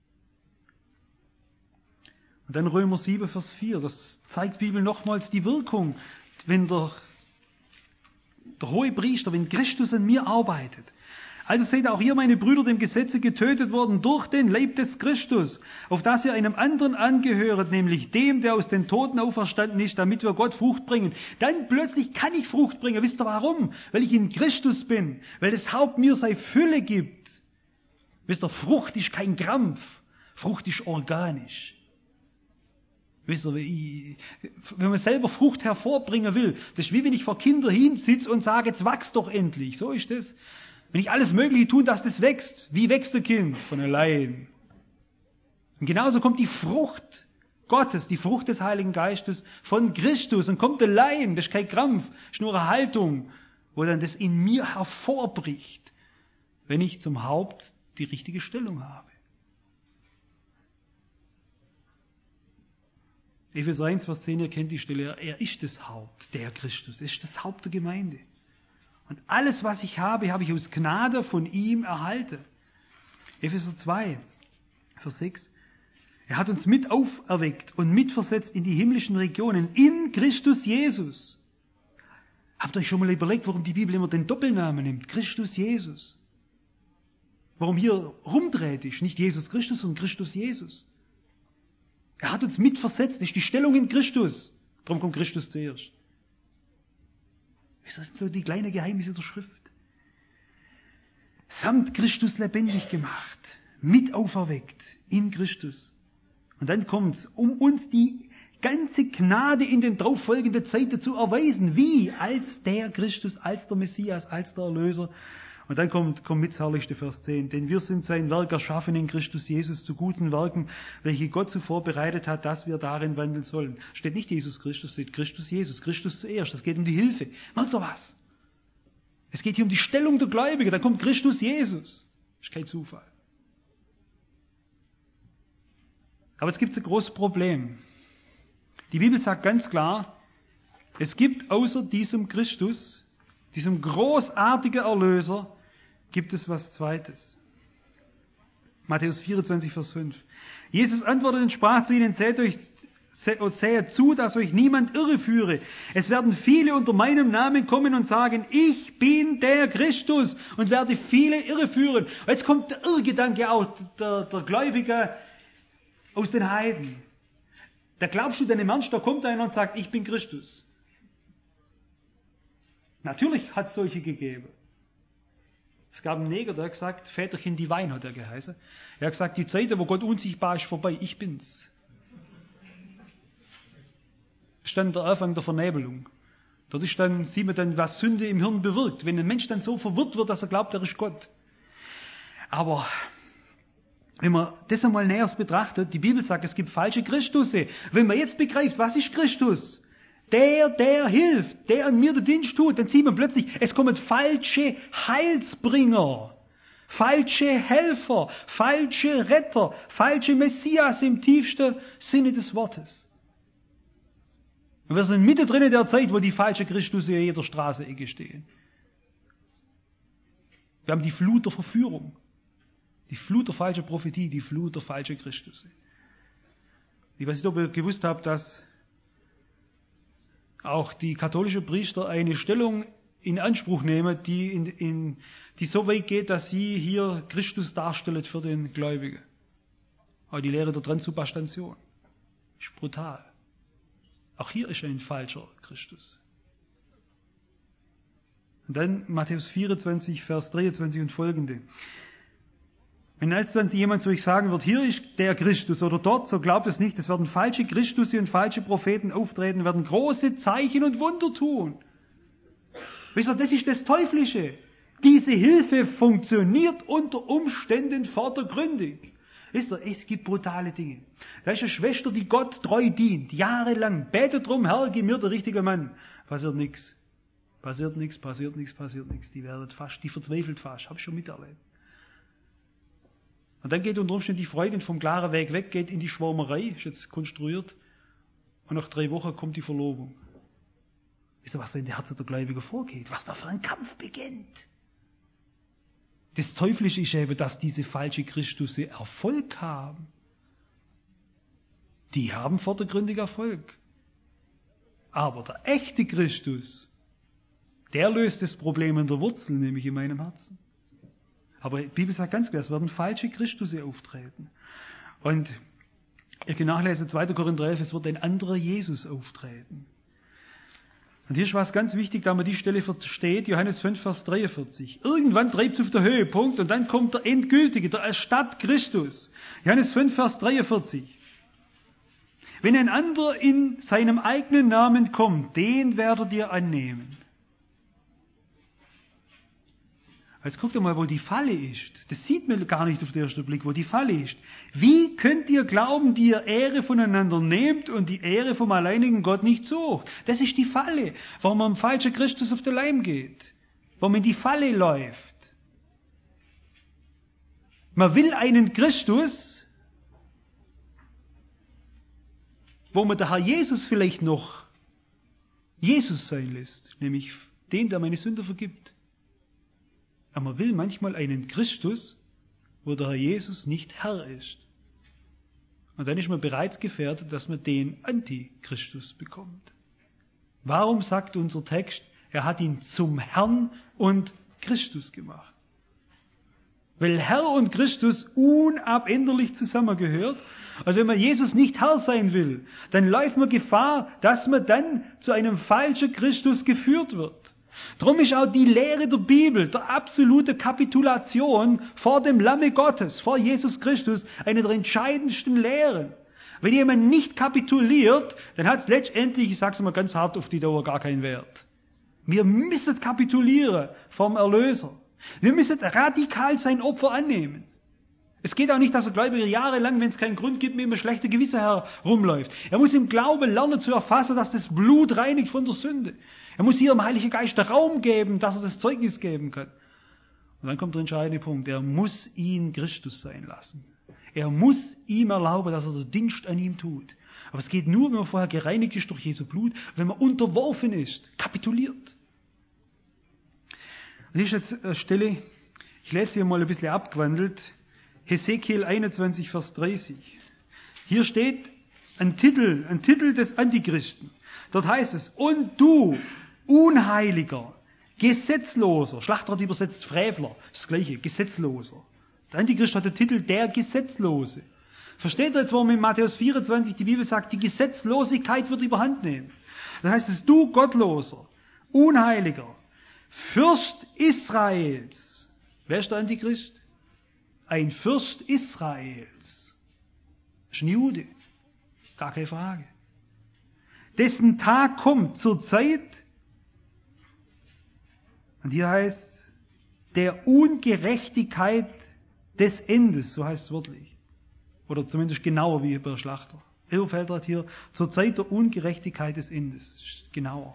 Und dann Römer sieben, Vers vier, das zeigt die Bibel nochmals die Wirkung, wenn der, der Hohepriester, wenn Christus an mir arbeitet. Also seid auch ihr, meine Brüder, dem Gesetze getötet worden durch den Leib des Christus, auf dass ihr einem anderen angehöret, nämlich dem, der aus den Toten auferstanden ist, damit wir Gott Frucht bringen. Dann plötzlich kann ich Frucht bringen. Wisst ihr warum? Weil ich in Christus bin, weil das Haupt mir seine Fülle gibt. Wisst ihr, Frucht ist kein Krampf. Frucht ist organisch. Wisst ihr, wie ich, wenn man selber Frucht hervorbringen will, das ist wie wenn ich vor Kindern hinsitze und sage, jetzt wachs doch endlich. So ist das. Wenn ich alles Mögliche tue, dass das wächst. Wie wächst ein Kind? Von allein. Und genauso kommt die Frucht Gottes, die Frucht des Heiligen Geistes von Christus und kommt allein. Das ist kein Krampf, das ist nur eine Haltung, wo dann das in mir hervorbricht, wenn ich zum Haupt die richtige Stellung habe. Epheser eins, Vers zehn, ihr kennt die Stelle, er ist das Haupt, der Christus, er ist das Haupt der Gemeinde. Und alles, was ich habe, habe ich aus Gnade von ihm erhalten. Epheser zwei, Vers sechs, er hat uns mit auferweckt und mitversetzt in die himmlischen Regionen in Christus Jesus. Habt ihr euch schon mal überlegt, warum die Bibel immer den Doppelnamen nimmt? Christus Jesus. Warum hier rumdreht ist, nicht Jesus Christus, sondern Christus Jesus. Er hat uns mitversetzt, das ist die Stellung in Christus. Darum kommt Christus zuerst. Das sind so die kleinen Geheimnisse der Schrift. Samt Christus lebendig gemacht, mit auferweckt in Christus. Und dann kommt's, um uns die ganze Gnade in den darauffolgenden Zeiten zu erweisen. Wie? Als der Christus, als der Messias, als der Erlöser. Und dann kommt, kommt mit das herrlichste Vers zehn. Denn wir sind sein Werk erschaffen in Christus Jesus zu guten Werken, welche Gott zuvor bereitet hat, dass wir darin wandeln sollen. Steht nicht Jesus Christus, steht Christus Jesus. Christus zuerst. Es geht um die Hilfe. Merkt ihr was? Es geht hier um die Stellung der Gläubigen. Da kommt Christus Jesus. Das ist kein Zufall. Aber es gibt ein großes Problem. Die Bibel sagt ganz klar, es gibt außer diesem Christus, diesem großartigen Erlöser, gibt es was Zweites. Matthäus vierundzwanzig, Vers fünf. Jesus antwortete und sprach zu ihnen, seht euch, seht zu, dass euch niemand irreführe. Es werden viele unter meinem Namen kommen und sagen, ich bin der Christus, und werde viele irreführen. Jetzt kommt der Irrgedanke auch der, der Gläubige aus den Heiden. Da glaubst du deinem Ernst, da kommt einer und sagt, ich bin Christus. Natürlich hat es solche gegeben. Es gab einen Neger, der hat gesagt, Väterchen Divine hat er geheißen. Er hat gesagt, die Zeit, wo Gott unsichtbar ist, vorbei, ich bin's. Das ist dann der Anfang der Vernebelung. Dort ist dann, sieht man dann, was Sünde im Hirn bewirkt. Wenn ein Mensch dann so verwirrt wird, dass er glaubt, er ist Gott. Aber wenn man das einmal näher betrachtet, die Bibel sagt, es gibt falsche Christusse. Wenn man jetzt begreift, was ist Christus? Der, der hilft, der an mir den Dienst tut, dann sieht man plötzlich, es kommen falsche Heilsbringer, falsche Helfer, falsche Retter, falsche Messias im tiefsten Sinne des Wortes. Und wir sind mittendrin in der Zeit, wo die falschen Christusse in jeder Straßenecke stehen. Wir haben die Flut der Verführung, die Flut der falschen Prophetie, die Flut der falschen Christusse. Ich weiß nicht, ob ihr gewusst habt, dass auch die katholischen Priester eine Stellung in Anspruch nehmen, die, in, in, die so weit geht, dass sie hier Christus darstellen für den Gläubigen. Aber die Lehre der Transubstantiation ist brutal. Auch hier ist ein falscher Christus. Und dann Matthäus vierundzwanzig, Vers dreiundzwanzig und folgende. Wenn als dann jemand zu euch sagen wird, hier ist der Christus oder dort, so glaubt es nicht. Es werden falsche Christusse und falsche Propheten auftreten, werden große Zeichen und Wunder tun. Wisst ihr, das ist das Teuflische. Diese Hilfe funktioniert unter Umständen vordergründig. Wisst ihr, es gibt brutale Dinge. Da ist eine Schwester, die Gott treu dient, jahrelang, betet drum, Herr, gib mir der richtige Mann. Passiert nichts. Passiert nichts, passiert nichts, passiert nichts. Die werden fast, die verzweifelt fast. Hab ich schon miterlebt. Und dann geht unter Umständen die Freude vom klaren Weg weg, geht in die Schwärmerei, ist jetzt konstruiert. Und nach drei Wochen kommt die Verlobung. Wisst ihr, was da in die Herzen der Gläubigen vorgeht? Was da für ein Kampf beginnt? Das Teuflische ist eben, dass diese falschen Christusse Erfolg haben. Die haben vordergründig Erfolg. Aber der echte Christus, der löst das Problem in der Wurzel, nämlich in meinem Herzen. Aber die Bibel sagt ganz klar, es werden falsche Christusse auftreten. Und ihr könnt nachlesen, zweiter Korinther elf, es wird ein anderer Jesus auftreten. Und hier ist was ganz wichtig, da man die Stelle versteht, Johannes fünf, Vers dreiundvierzig. Irgendwann treibt es auf den Höhepunkt und dann kommt der Endgültige, der Erstat Christus. Johannes fünf, Vers dreiundvierzig. Wenn ein anderer in seinem eigenen Namen kommt, den werdet ihr annehmen. Jetzt guckt ihr mal, wo die Falle ist. Das sieht man gar nicht auf den ersten Blick, wo die Falle ist. Wie könnt ihr glauben, die ihr Ehre voneinander nehmt und die Ehre vom alleinigen Gott nicht sucht? Das ist die Falle, warum man dem falschen Christus auf den Leim geht. Warum man in die Falle läuft. Man will einen Christus, wo man der Herr Jesus vielleicht noch Jesus sein lässt, nämlich den, der meine Sünder vergibt. Aber man will manchmal einen Christus, wo der Herr Jesus nicht Herr ist. Und dann ist man bereits gefährdet, dass man den Antichristus bekommt. Warum sagt unser Text, er hat ihn zum Herrn und Christus gemacht? Weil Herr und Christus unabänderlich zusammengehört. Also wenn man Jesus nicht Herr sein will, dann läuft man Gefahr, dass man dann zu einem falschen Christus geführt wird. Darum ist auch die Lehre der Bibel, der absolute Kapitulation vor dem Lamme Gottes, vor Jesus Christus, eine der entscheidendsten Lehren. Wenn jemand nicht kapituliert, dann hat es letztendlich, ich sage es mal ganz hart, auf die Dauer gar keinen Wert. Wir müssen kapitulieren vom Erlöser. Wir müssen radikal sein Opfer annehmen. Es geht auch nicht, dass der Gläubige jahrelang, wenn es keinen Grund gibt, mit einem schlechten Gewissen herumläuft. Er muss im Glauben lernen zu erfassen, dass das Blut reinigt von der Sünde. Er muss hier im Heiligen Geist Raum geben, dass er das Zeugnis geben kann. Und dann kommt der entscheidende Punkt. Er muss ihn Christus sein lassen. Er muss ihm erlauben, dass er den Dienst an ihm tut. Aber es geht nur, wenn man vorher gereinigt ist durch Jesu Blut, wenn man unterworfen ist, kapituliert. Das ist jetzt eine Stelle, ich lese hier mal ein bisschen abgewandelt, Hesekiel einundzwanzig, Vers dreißig. Hier steht ein Titel, ein Titel des Antichristen. Dort heißt es, und du, Unheiliger, Gesetzloser, Schlachter hat übersetzt Frevler, das gleiche, Gesetzloser. Der Antichrist hat den Titel der Gesetzlose. Versteht ihr jetzt, warum in Matthäus vierundzwanzig die Bibel sagt, die Gesetzlosigkeit wird überhand nehmen? Das heißt es, du Gottloser, Unheiliger, Fürst Israels. Wer ist der Antichrist? Ein Fürst Israels. Das ist ein Jude. Gar keine Frage. Dessen Tag kommt zur Zeit, und hier heißt es, der Ungerechtigkeit des Endes, so heißt es wörtlich. Oder zumindest genauer wie bei der Schlachter. Elberfelder hat hier zur Zeit der Ungerechtigkeit des Endes. Genauer.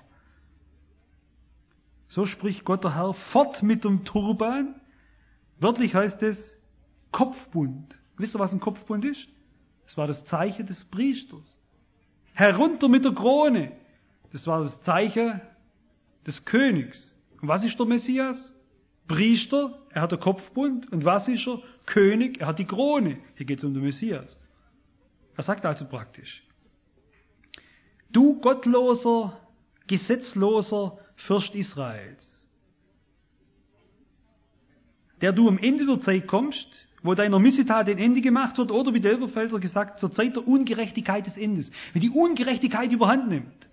So spricht Gott der Herr fort mit dem Turban. Wörtlich heißt es Kopfbund. Wisst ihr, was ein Kopfbund ist? Das war das Zeichen des Priesters. Herunter mit der Krone. Das war das Zeichen des Königs. Und was ist der Messias? Priester, er hat den Kopfbund. Und was ist er? König, er hat die Krone. Hier geht es um den Messias. Er sagt also praktisch, du gottloser, gesetzloser Fürst Israels, der du am Ende der Zeit kommst, wo deiner Missetat ein Ende gemacht wird, oder wie der Elberfelder gesagt, zur Zeit der Ungerechtigkeit des Endes. Wenn die Ungerechtigkeit überhand nimmt,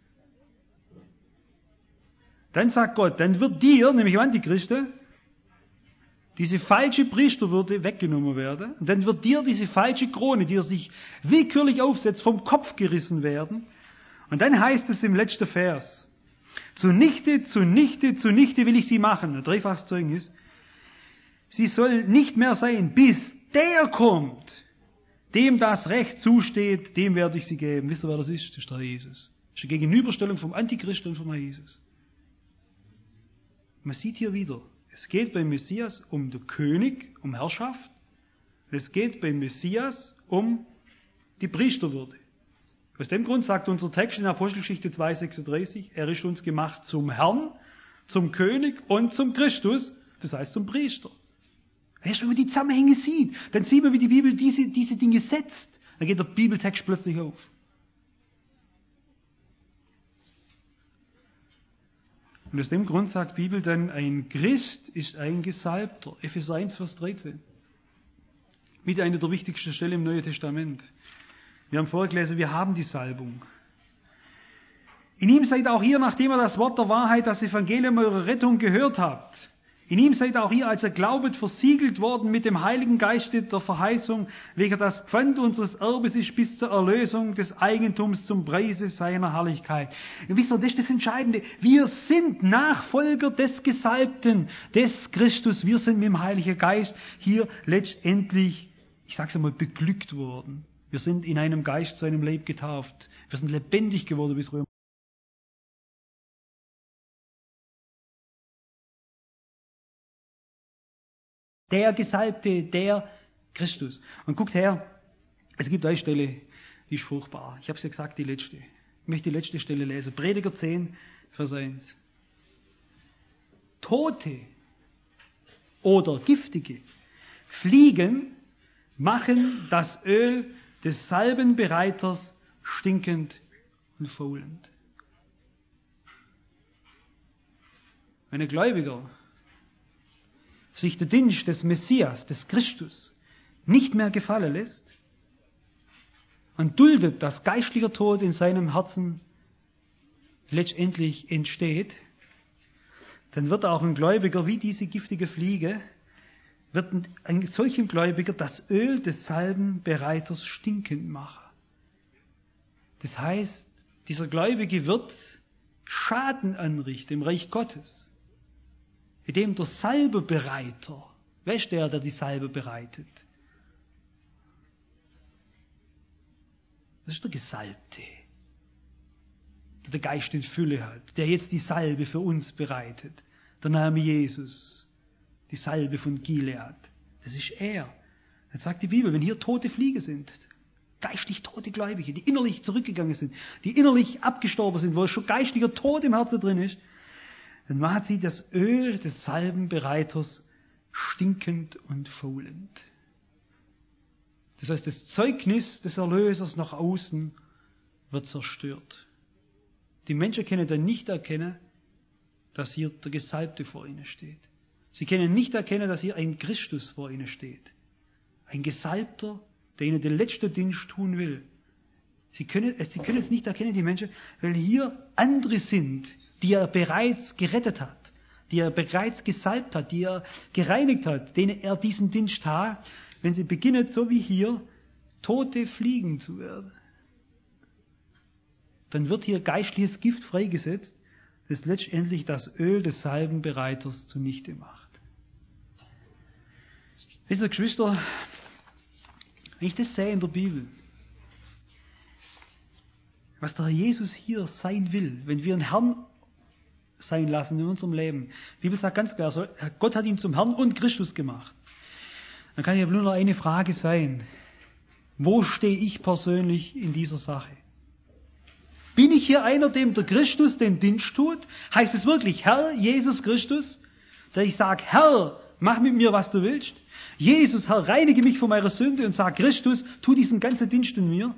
dann sagt Gott, dann wird dir, nämlich im Antichristen, diese falsche Priesterwürde weggenommen werden. Und dann wird dir diese falsche Krone, die er sich willkürlich aufsetzt, vom Kopf gerissen werden. Und dann heißt es im letzten Vers, zunichte, zunichte, zunichte will ich sie machen. Ein dreifaches Zeugnis. Sie soll nicht mehr sein, bis der kommt, dem das Recht zusteht, dem werde ich sie geben. Wisst ihr, wer das ist? Das ist der Jesus. Das ist eine Gegenüberstellung vom Antichristen und vom Jesus. Man sieht hier wieder, es geht beim Messias um den König, um Herrschaft. Es geht beim Messias um die Priesterwürde. Aus dem Grund sagt unser Text in Apostelgeschichte zwei sechsunddreißig, er ist uns gemacht zum Herrn, zum König und zum Christus, das heißt zum Priester. Erst wenn man die Zusammenhänge sieht, dann sieht man, wie die Bibel diese, diese Dinge setzt. Dann geht der Bibeltext plötzlich auf. Und aus dem Grund sagt die Bibel dann, ein Christ ist ein Gesalbter. Epheser eins, Vers dreizehn. Mit einer der wichtigsten Stellen im Neuen Testament. Wir haben vorher gelesen, wir haben die Salbung. In ihm seid auch ihr, nachdem ihr das Wort der Wahrheit, das Evangelium eurer Rettung gehört habt. In ihm seid auch ihr, als ihr glaubet, versiegelt worden mit dem Heiligen Geiste der Verheißung, welcher das Pfand unseres Erbes ist bis zur Erlösung des Eigentums zum Preise seiner Herrlichkeit. Und wisst ihr, das ist das Entscheidende. Wir sind Nachfolger des Gesalbten, des Christus. Wir sind mit dem Heiligen Geist hier letztendlich, ich sag's einmal, beglückt worden. Wir sind in einem Geist zu einem Leib getauft. Wir sind lebendig geworden bis Römer. Der Gesalbte, der Christus. Und guckt her, es gibt eine Stelle, die ist furchtbar. Ich habe es ja gesagt, die letzte. Ich möchte die letzte Stelle lesen. Prediger zehn, Vers eins. Tote oder giftige Fliegen machen das Öl des Salbenbereiters stinkend und faulend. Wenn ein Gläubiger sich der Dienst des Messias, des Christus, nicht mehr gefallen lässt und duldet, dass geistlicher Tod in seinem Herzen letztendlich entsteht, dann wird auch ein Gläubiger wie diese giftige Fliege, wird ein solchen Gläubiger das Öl des Salbenbereiters stinkend machen. Das heißt, dieser Gläubige wird Schaden anrichten im Reich Gottes. Indem der Salbebereiter, wer ist der, der die Salbe bereitet? Das ist der Gesalbte, der den Geist in Fülle hat, der jetzt die Salbe für uns bereitet. Der Name Jesus, die Salbe von Gilead, das ist er. Dann sagt die Bibel, wenn hier tote Fliegen sind, geistlich tote Gläubige, die innerlich zurückgegangen sind, die innerlich abgestorben sind, wo schon geistlicher Tod im Herzen drin ist, dann macht sie das Öl des Salbenbereiters stinkend und faulend. Das heißt, das Zeugnis des Erlösers nach außen wird zerstört. Die Menschen können dann nicht erkennen, dass hier der Gesalbte vor ihnen steht. Sie können nicht erkennen, dass hier ein Christus vor ihnen steht. Ein Gesalbter, der ihnen den letzten Dienst tun will. Sie können, sie können es nicht erkennen, die Menschen, weil hier andere sind, die er bereits gerettet hat, die er bereits gesalbt hat, die er gereinigt hat, denen er diesen Dienst tat, wenn sie beginnen, so wie hier, tote Fliegen zu werden. Dann wird hier geistliches Gift freigesetzt, das letztendlich das Öl des Salbenbereiters zunichte macht. Wisst ihr, Geschwister, wenn ich das sehe in der Bibel, was der Herr Jesus hier sein will, wenn wir einen Herrn sein lassen in unserem Leben. Die Bibel sagt ganz klar, Gott hat ihn zum Herrn und Christus gemacht. Dann kann ja nur noch eine Frage sein. Wo stehe ich persönlich in dieser Sache? Bin ich hier einer, dem der Christus den Dienst tut? Heißt es wirklich, Herr Jesus Christus? Dass ich sage, Herr, mach mit mir, was du willst. Jesus, Herr, reinige mich von meiner Sünde und sag, Christus, tu diesen ganzen Dienst in mir.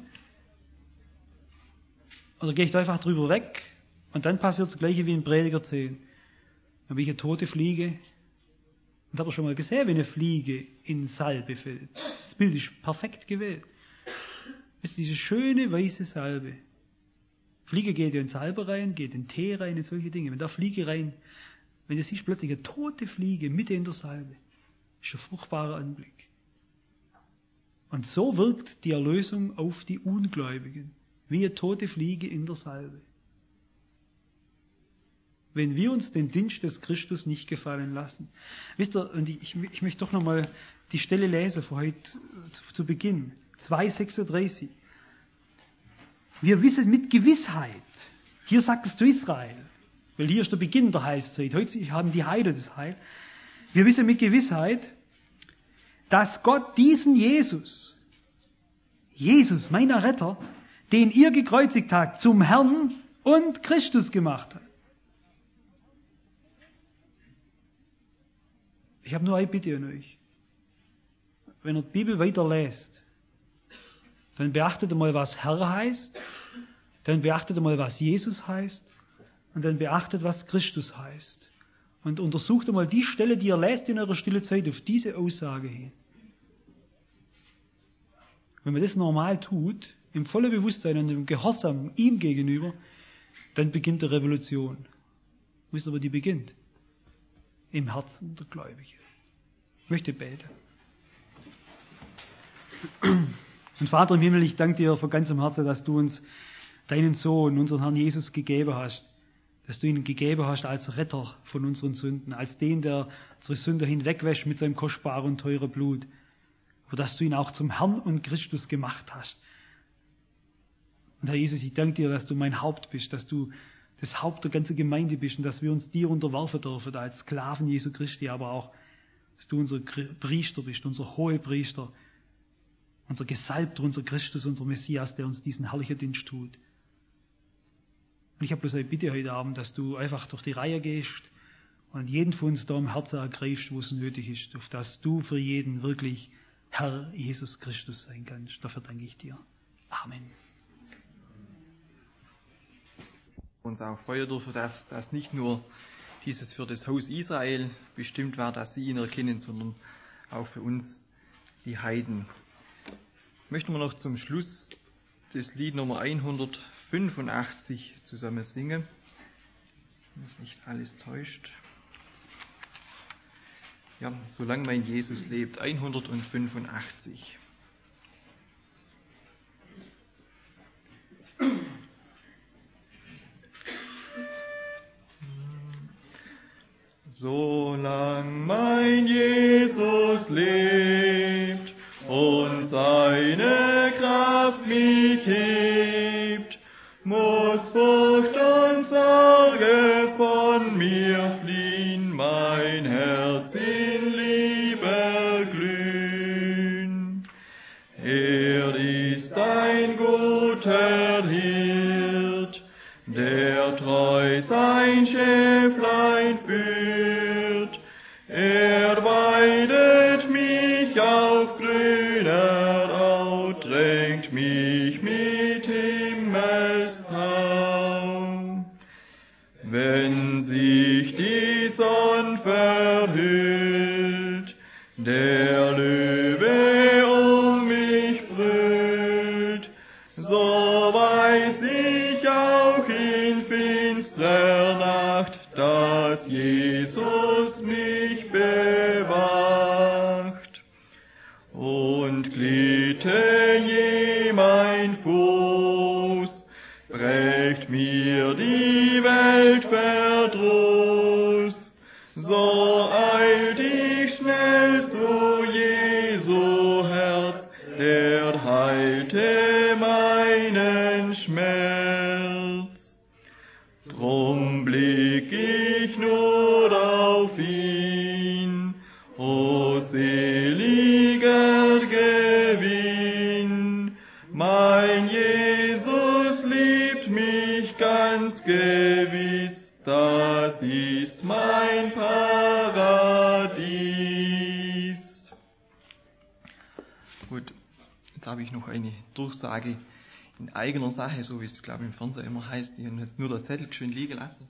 Oder gehe ich da einfach drüber weg? Und dann passiert das Gleiche wie in Prediger zehn. Dann habe ich eine tote Fliege. Und habt ihr schon mal gesehen, wenn eine Fliege in Salbe fällt? Das Bild ist perfekt gewählt. Das ist diese schöne weiße Salbe. Fliege geht ja in Salbe rein, geht in Tee rein, in solche Dinge. Wenn da Fliege rein, wenn du siehst plötzlich eine tote Fliege mitten in der Salbe, ist ein fruchtbarer Anblick. Und so wirkt die Erlösung auf die Ungläubigen, wie eine tote Fliege in der Salbe. Wenn wir uns den Dienst des Christus nicht gefallen lassen. Wisst ihr, und ich, ich möchte doch nochmal die Stelle lesen für heute zu, zu Beginn. zwei sechsunddreißig. Wir wissen mit Gewissheit, hier sagt es zu Israel, weil hier ist der Beginn der Heilszeit, heute haben die Heiden das Heil. Wir wissen mit Gewissheit, dass Gott diesen Jesus, Jesus, mein Erretter, den ihr gekreuzigt habt, zum Herrn und Christus gemacht hat. Ich habe nur eine Bitte an euch. Wenn ihr die Bibel weiterlest, dann beachtet einmal, was Herr heißt, dann beachtet einmal, was Jesus heißt und dann beachtet, was Christus heißt. Und untersucht einmal die Stelle, die ihr lest in eurer stille Zeit, auf diese Aussage hin. Wenn man das normal tut, im vollen Bewusstsein und im Gehorsam ihm gegenüber, dann beginnt die Revolution. Wisst ihr, wo die beginnt? Im Herzen der Gläubigen. Ich möchte beten. Und Vater im Himmel, ich danke dir von ganzem Herzen, dass du uns deinen Sohn, unseren Herrn Jesus, gegeben hast. Dass du ihn gegeben hast als Retter von unseren Sünden, als den, der unsere Sünde hinwegwäscht mit seinem kostbaren und teuren Blut. Aber dass du ihn auch zum Herrn und Christus gemacht hast. Und Herr Jesus, ich danke dir, dass du mein Haupt bist, dass du das Haupt der ganzen Gemeinde bist und dass wir uns dir unterwerfen dürfen als Sklaven Jesu Christi, aber auch, dass du unser Priester bist, unser Hohepriester, unser Gesalbter, unser Christus, unser Messias, der uns diesen herrlichen Dienst tut. Und ich habe bloß eine Bitte heute Abend, dass du einfach durch die Reihe gehst und jeden von uns da im Herzen ergreifst, wo es nötig ist, auf dass du für jeden wirklich Herr Jesus Christus sein kannst. Dafür danke ich dir. Amen. Uns auch freuen dürfen, dass das nicht nur dieses für das Haus Israel bestimmt war, dass sie ihn erkennen, sondern auch für uns, die Heiden. Möchten wir noch zum Schluss das Lied Nummer hundertfünfundachtzig zusammen singen. Wenn mich nicht alles täuscht. Ja, solange mein Jesus lebt, hundertfünfundachtzig. Solang mein Jesus lebt und seine Kraft mich hebt, muss Furcht und Sorge von mir fliehen, mein Herz in Liebe glühen. Er ist ein guter Hirt, der treu sein Schäflein führt. Er weidet mich auf grüner Au, drängt mich mit Himmelstau. Wenn sich die Sonne verhüllt, der Löwe um mich brüllt, so weiß ich auch in finstrer Nacht, dass Jesus mich bewacht. Und glitte je mein Fuß, brächt mir die Welt Verdruss, so eilt ich schnell zu Jesu Herz, der heilte meinen Schmerz. Drum blick ich nur auf ihn, o seliger Gewinn. Mein Jesus liebt mich ganz gewiss, das ist mein Paradies. Gut, jetzt habe ich noch eine Durchsage in eigener Sache, so wie es, glaube ich, im Fernsehen immer heißt. Ich habe jetzt nur der Zettel schön liegen lassen.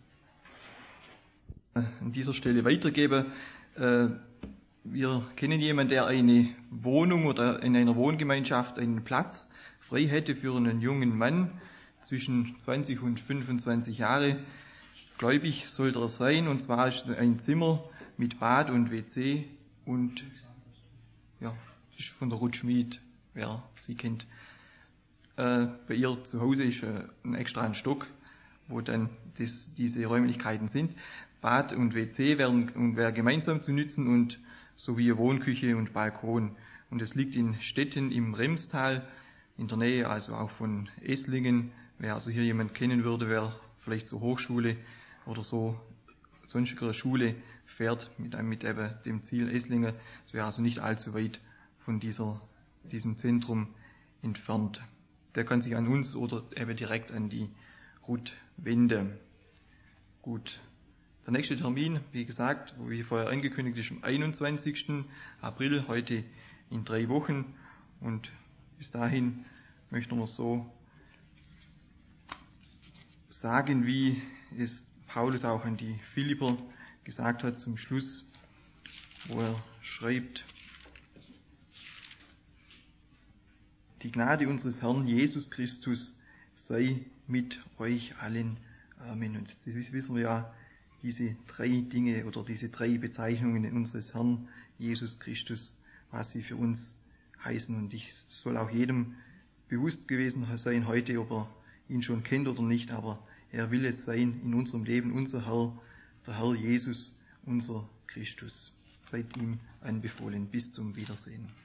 An dieser Stelle weitergeben. Wir kennen jemanden, der eine Wohnung oder in einer Wohngemeinschaft einen Platz frei hätte für einen jungen Mann zwischen zwanzig und fünfundzwanzig Jahre. Gläubig sollte er sein, und zwar ist ein Zimmer mit Bad und W C und ja, ist von der Ruth Schmid, wer sie kennt. Äh, bei ihr zu Hause ist äh, ein extra ein Stock, wo dann das, diese Räumlichkeiten sind. Bad und W C werden und wäre gemeinsam zu nützen und sowie Wohnküche und Balkon. Und es liegt in Stetten im Remstal, in der Nähe also auch von Esslingen. Wer also hier jemand kennen würde, wer vielleicht zur Hochschule oder so sonstiger Schule fährt mit, mit eben dem Ziel Esslingen. Es wäre also nicht allzu weit von dieser, diesem Zentrum entfernt. Der kann sich an uns oder eben direkt an die Ruth wenden. Gut. Der nächste Termin, wie gesagt, wie vorher angekündigt, ist am einundzwanzigsten April, heute in drei Wochen. Und bis dahin möchten wir so sagen, wie es Paulus auch an die Philipper gesagt hat zum Schluss, wo er schreibt: Die Gnade unseres Herrn Jesus Christus sei mit euch allen. Amen. Und jetzt wissen wir ja, diese drei Dinge oder diese drei Bezeichnungen unseres Herrn Jesus Christus, was sie für uns heißen. Und ich soll auch jedem bewusst gewesen sein heute, ob er ihn schon kennt oder nicht, aber er will es sein in unserem Leben, unser Herr, der Herr Jesus, unser Christus. Seid ihm anbefohlen. Bis zum Wiedersehen.